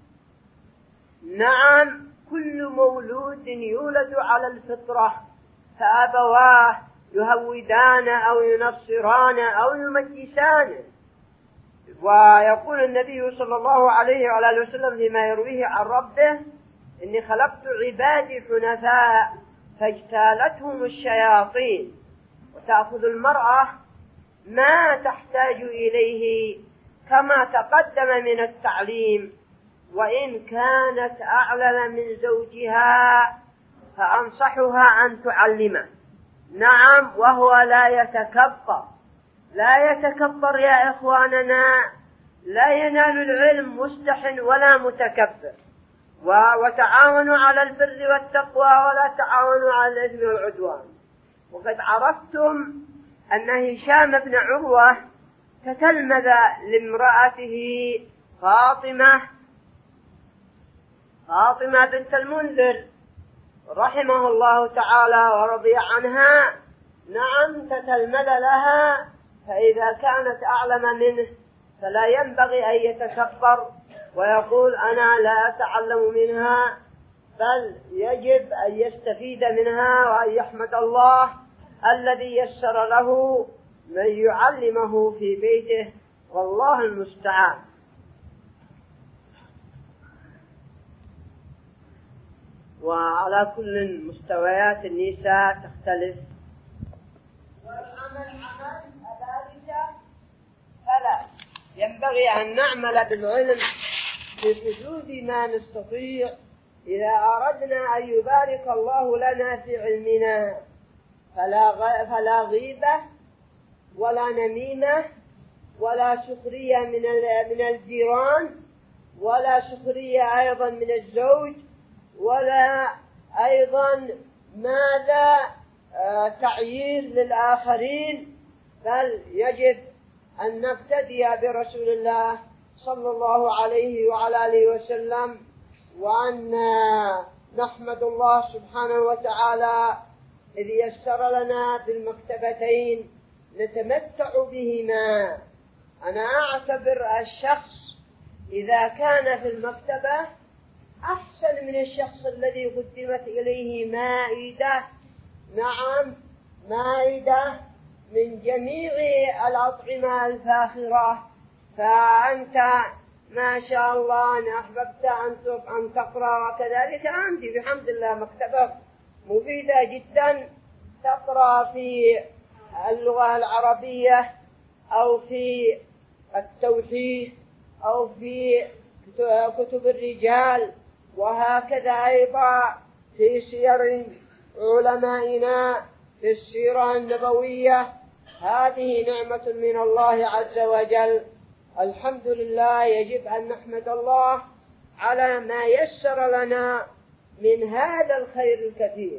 نعم، كل مولود يولد على الفطرة، فأبواه يهودان أو ينصران أو يمجسان. ويقول النبي صلى الله عليه وعلى آله وسلم فيما يرويه عن ربه: إني خلقت عبادي حنفاء فاجتالتهم الشياطين. وتأخذ المرأة ما تحتاج إليه كما تقدم من التعليم، وإن كانت أعلم من زوجها فأنصحها أن تعلمه. نعم، وهو لا يتكبر، لا يتكبر يا إخواننا، لا ينال العلم مستحن ولا متكبر. وتعاونوا على البر والتقوى ولا تعاونوا على الإثم والعدوان. وقد عرفتم أن هشام بن عروة تتلمذ لامرأته فاطمة فاطمة بنت المنذر رحمه الله تعالى ورضي عنها، نعم تتلمذ لها، فإذا كانت أعلم منه فلا ينبغي أن يتكبر ويقول أنا لا أتعلم منها، بل يجب أن يستفيد منها وأن يحمد الله الذي يسر له من يعلمه في بيته، والله المستعان. وعلى كل مستويات النساء تختلف. والعمل عمل ذلك فلا ينبغي أن نعمل بالعلم في حدود ما نستطيع إذا أردنا أن يبارك الله لنا في علمنا، فلا فلا غيبة ولا نميمة ولا سخرية من من الجيران، ولا سخرية أيضا من الزوج، ولا أيضا ماذا تعيير للآخرين، بل يجب أن نقتدي برسول الله صلى الله عليه وعلى آله وسلم، وأن نحمد الله سبحانه وتعالى إذ يسر لنا بالمكتبتين نتمتع بهما. أنا أعتبر الشخص إذا كان في المكتبة أحسن من الشخص الذي قدمت إليه مائدة، نعم مائدة من جميع الأطعمة الفاخرة، فأنت ما شاء الله أن أحببت أن تقرأ، وكذلك أنت بحمد الله مكتبة مفيدة جدا، تقرأ في اللغة العربية أو في التوحيد أو في كتب الرجال، وهكذا أيضا في سير علمائنا في السيرة النبوية. هذه نعمة من الله عز وجل، الحمد لله. يجب أن نحمد الله على ما يسر لنا من هذا الخير الكثير.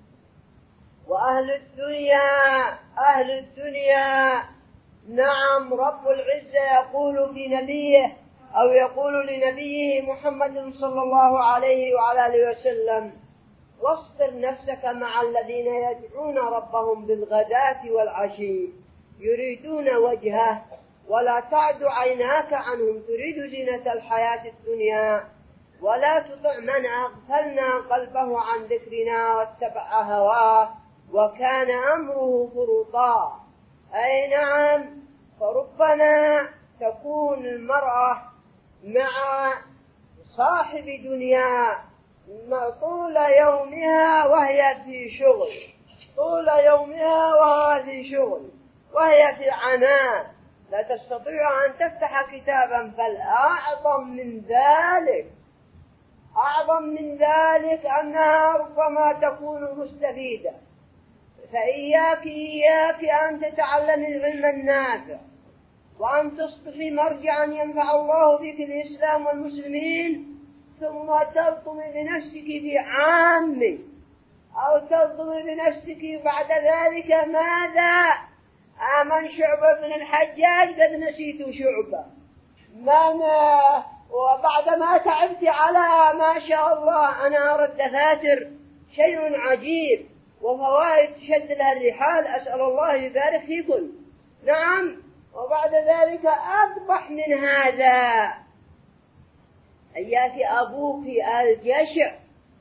وأهل الدنيا أهل الدنيا نعم رب العزة يقول في نبيه أو يقول لنبيه محمد صلى الله عليه وعلى آله وسلم: واصبر نفسك مع الذين يدعون ربهم بالغداة والعشي يريدون وجهه ولا تعد عيناك عنهم تريد زينة الحياة الدنيا ولا تطع من أغفلنا قلبه عن ذكرنا واتبع هواه وكان أمره فرطا. أي نعم، فربما تكون المرأة مع صاحب دنيا طول يومها وهي في شغل، طول يومها وهي في شغل وهي في عناء، لا تستطيع أن تفتح كتابا، بل أعظم من ذلك أعظم من ذلك أنها ربما تكون مستفيدة. فإياك إياك أن تتعلم العلم النافع وأن تصبحي مرجعا ينفع الله بك الإسلام والمسلمين، ثم تلطم بنفسك في عامه أو تلطم بنفسك بعد ذلك ماذا؟ آمن شعبة بن الحجاج قد نسيت شعبة من، وبعد ما تعبت على ما شاء الله أنا أرى الدفاتر شيء عجيب وفوائد تشد لها الرحال، أسأل الله يبارك فيكم. نعم، وبعد ذلك أقبح من هذا أن يأتي أبوك الجشع،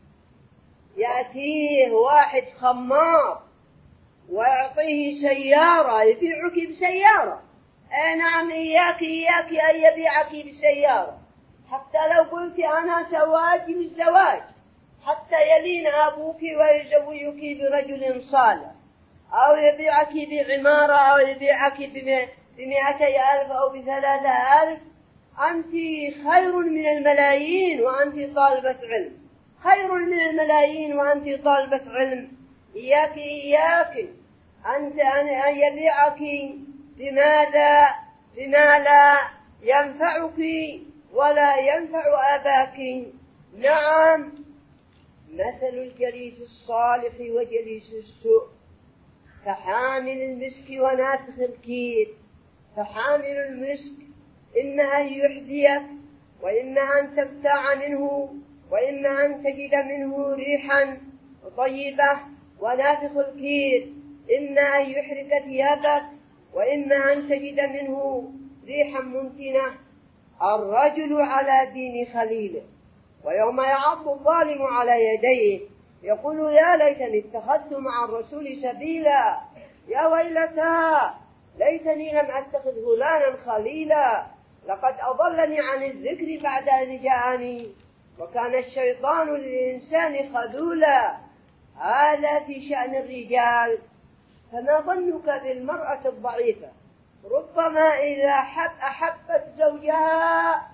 يأتيه واحد خمار ويعطيه سيارة يبيعك بسيارة. أي نعم، إياك إياك أن يبيعك بسيارة، حتى لو قلت أنا سواج بالزواج، حتى يلين أبوك ويزوجك برجل صالح، أو يبيعك بعمارة، أو يبيعك بمئتي ألف أو بثلاثة ألف. أنت خير من الملايين وأنت طالبة علم، خير من الملايين وأنت طالبة علم. إياك إياك أنت أن يبيعك بماذا؟ بما لا ينفعك ولا ينفع أباك. نعم، مثل الجليس الصالح وجليس السوء كحامل المسك ونافخ الكير. فحامل المسك إما أن يحذيك، وإما أن تبتاع منه، وإما أن تجد منه ريحا طيبة ونافخ الكير، إما أن يحرق ثيابك وإما أن تجد منه ريحا منتنة. الرجل على دين خليله، ويوم يعض الظالم على يديه يقول يا ليتني اتخذت مع الرسول سبيلا، يا ويلتى ليتني لم أتخذ فلانا خليلا، لقد أضلني عن الذكر بعد إذ جاءني، وكان الشيطان للإنسان خذولا. هذا في شأن الرجال. فما ظنك بالمرأة الضعيفة؟ ربما إذا حب أحبت زوجها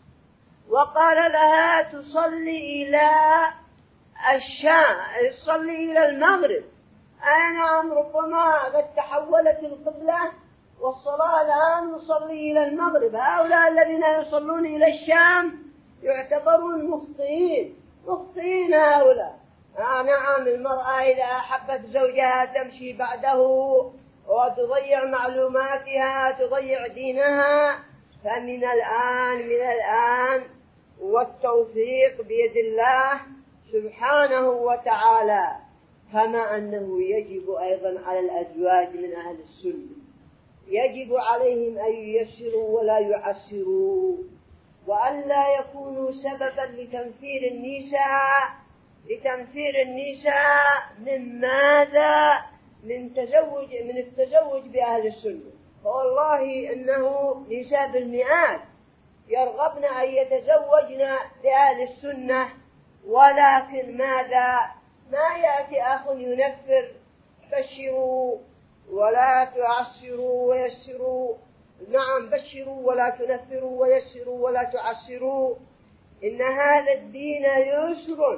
وقال لها تصلي إلى الشام، تصلي إلى المغرب، أي نعم، ربما قد تحولت القبلة والصلاة الآن نصلي إلى المغرب. هؤلاء الذين يصلون إلى الشام يعتبرون مخطئين، مخطئين هؤلاء. آه نعم، المرأة إذا أحبت زوجها تمشي بعده وتضيع معلوماتها، تضيع دينها. فمن الآن من الآن والتوفيق بيد الله سبحانه وتعالى. كما أنه يجب أيضا على الأزواج من أهل السنة، يجب عليهم أن ييسروا ولا يعسروا، وأن لا يكونوا سببا لتنفير النساء لتنفير النساء من ماذا؟ من تزوج من التزوج بأهل السنة. فوالله إنه نساء بالمئات يرغبن أن يتزوجن بأهل السنة، ولكن ماذا؟ ما يأتي أخ ينفر بشروا ولا تعسروا ويسروا. نعم، بشروا ولا تنفروا ويسروا ولا تعسروا. إن هذا الدين يسر،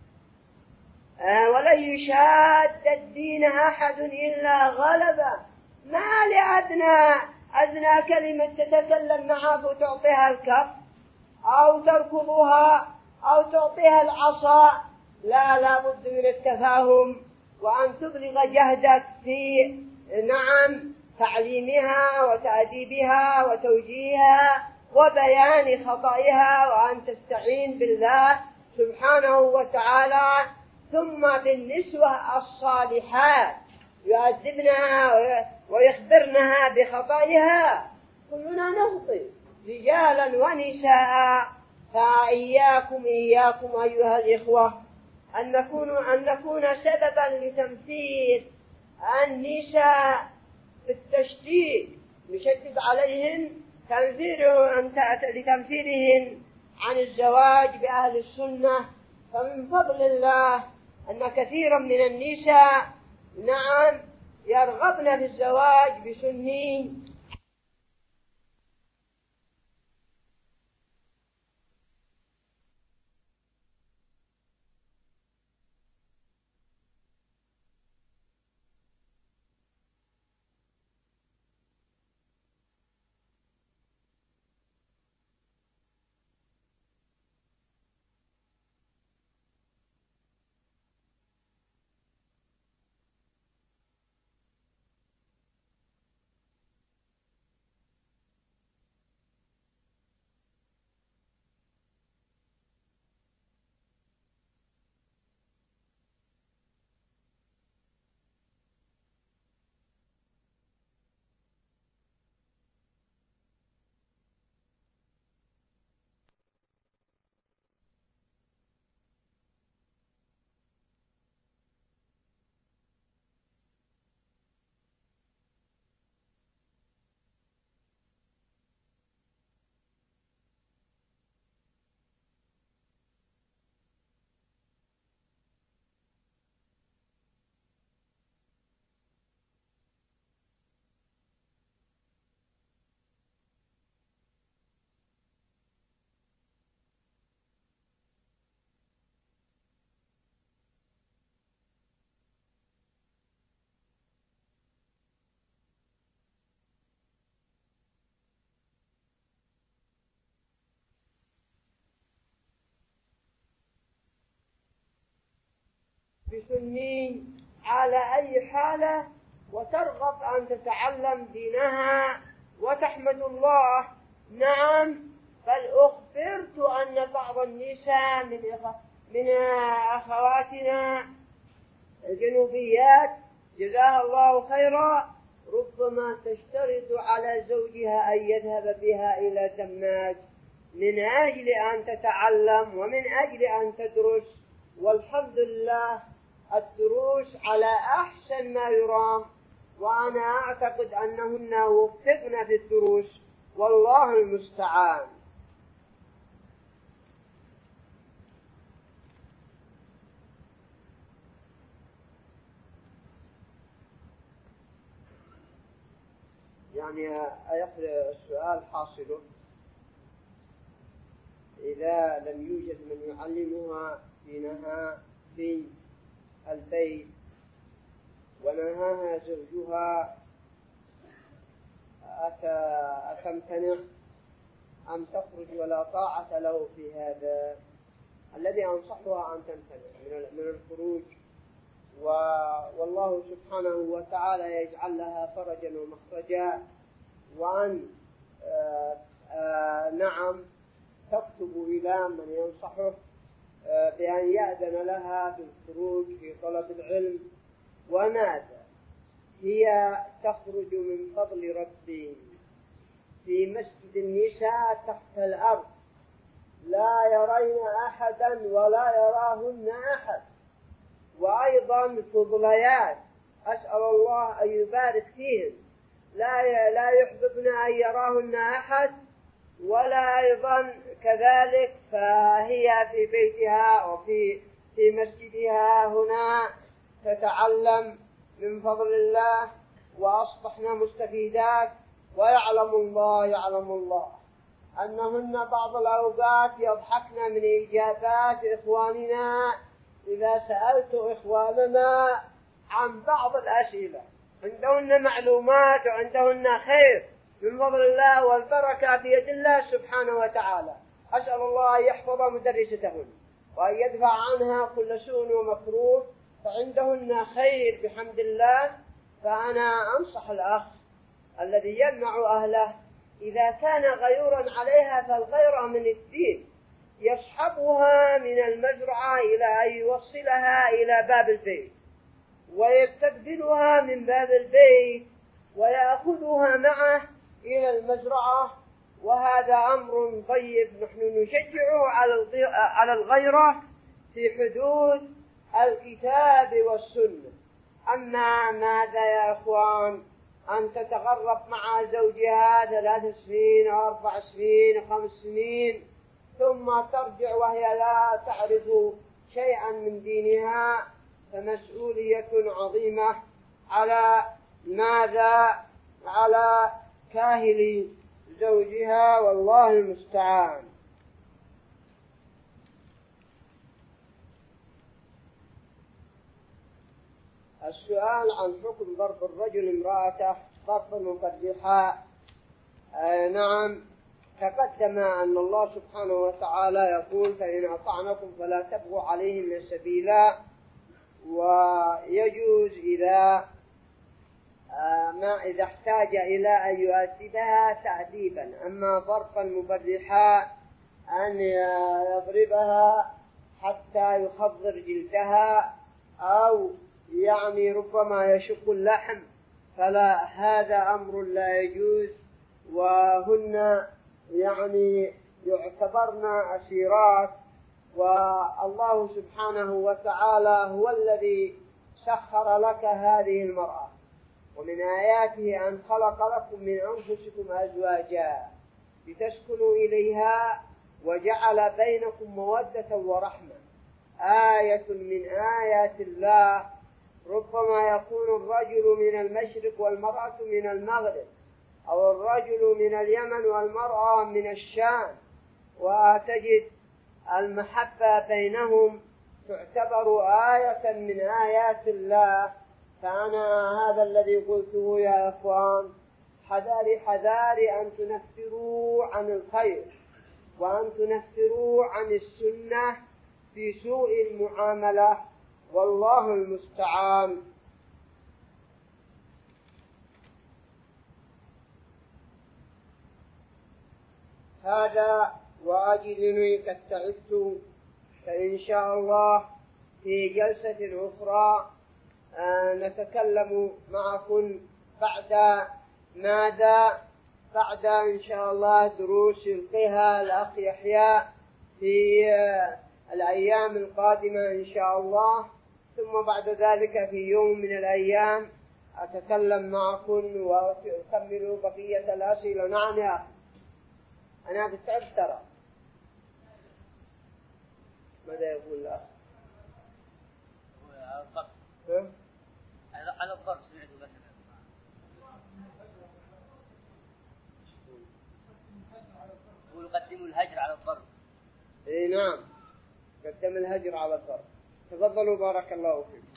آه ولن يشاد الدين أحد إلا غلبه. ما لأدنى أدنى كلمة تتكلم معها وتعطيها الكف أو تركضها أو تعطيها العصا. لا لا بد من التفاهم، وأن تبلغ جهدك في نعم تعليمها وتأديبها وتوجيهها وبيان خطئها، وأن تستعين بالله سبحانه وتعالى. ثم بالنسوة الصالحات يؤدبنها ويخبرنها بخطئها. كلنا نخطئ رجالا ونساء، فإياكم إياكم أيها الإخوة أن نكون أن نكون سببا لتنفير النساء بالتشديد، نشدد عليهن تنفيره أن لتنفيرهن عن الزواج بأهل السنة. فمن فضل الله أن كثيرا من النساء نعم يرغبن في الزواج بسنين. بسنين على أي حالة، وترغب أن تتعلم دينها وتحمد الله. نعم، بل أخبرت أن بعض النساء من من أخواتنا الجنوبيات جزاها الله خيرا ربما تشترط على زوجها أن يذهب بها إلى دماج من أجل أن تتعلم ومن أجل أن تدرس، والحمد لله الدروس على أحسن ما يرام، وأنا أعتقد أنهن وفقن في الدروس والله المستعان. يعني السؤال حاصله إذا لم يوجد من يعلمها دينها في البيت ونهاها زوجها أتمتنع أم تخرج ولا طاعة له في هذا؟ الذي أنصحها أن تمتنع من الخروج، والله سبحانه وتعالى يجعل لها فرجا ومخرجا، وأن آآ آآ نعم تكتب إلى من ينصحه بأن يأذن لها في الخروج في طلب العلم. وماذا هي تخرج من فضل ربي في مسجد النساء تحت الأرض، لا يرين أحدا ولا يراهن أحد، وأيضا فضليات أسأل الله أن يبارك فيهن، لا لا يحببن أن يراهن أحد، ولا أيضا كذلك فهي في بيتها وفي في مسجدها هنا تتعلم من فضل الله، وأصبحنا مستفيدات. ويعلم الله يعلم الله أنهن بعض الأوقات يضحكن من إجابات إخواننا إذا سألت إخواننا عن بعض الأسئلة، عندهن معلومات وعندهن خير من فضل الله، والبركة بيد الله سبحانه وتعالى. أسأل الله أن يحفظ مدرستهن وأن يدفع عنها كل سوء ومكروه، فعندهن خير بحمد الله. فأنا أنصح الأخ الذي يجمع أهله إذا كان غيورا عليها فالغير من الدين، يصحبها من المزرعة إلى أن يوصلها إلى باب البيت، ويستقبلها من باب البيت ويأخذها معه إلى المزرعة، وهذا أمر طيب. نحن نشجعه على الغيرة في حدود الكتاب والسنة. أما ماذا يا أخوان أن تتغرب مع زوجها ثلاث سنين أو أربع سنين أو خمس سنين ثم ترجع وهي لا تعرف شيئا من دينها، فمسؤولية عظيمة على ماذا؟ على كاهل زوجها، والله المستعان. السؤال عن حكم ضرب الرجل امرأته ضربا مبرحا. آه نعم، تقدم أن الله سبحانه وتعالى يقول: فإن أطعنكم فلا تبغوا عليهن سبيلا. ويجوز إذا آه ما إذا احتاج إلى أن يؤدبها تأديبا. أما ضربا مبرحا أن يضربها حتى يخضر جلدها أو يعني ربما يشق اللحم، فلا، هذا أمر لا يجوز، وهن يعني يعتبرن أسيرات، والله سبحانه وتعالى هو الذي سخر لك هذه المرأة. ومن آياته أن خلق لكم من أنفسكم أزواجا لتسكنوا إليها وجعل بينكم مودة ورحمة. آية من آيات الله. ربما يكون الرجل من المشرق والمرأة من المغرب، أو الرجل من اليمن والمرأة من الشام، وتجد المحبة بينهم تعتبر آية من آيات الله. فأنا هذا الذي قلته يا إخوان، حذاري حذاري أن تنفروا عن الخير وأن تنفروا عن السنة في سوء المعاملة، والله المستعان. هذا وأجدني قد تعبت، فإن شاء الله في جلسة أخرى آه نتكلم معكم بعد ماذا؟ بعد إن شاء الله دروس يلقيها الأخ يحيى في آه الأيام القادمة إن شاء الله، ثم بعد ذلك في يوم من الأيام أتكلم معكم وأكمل بقية الأسئلة. نعم يا أخي، أنا بتعب ترى. ماذا يقول الأخ؟ على الضرب. على الضرب سمعته بس. يقول قدموا الهجر على الضرب. إيه نعم، قدم الهجر على الضرب. تفضلوا بارك الله فيكم.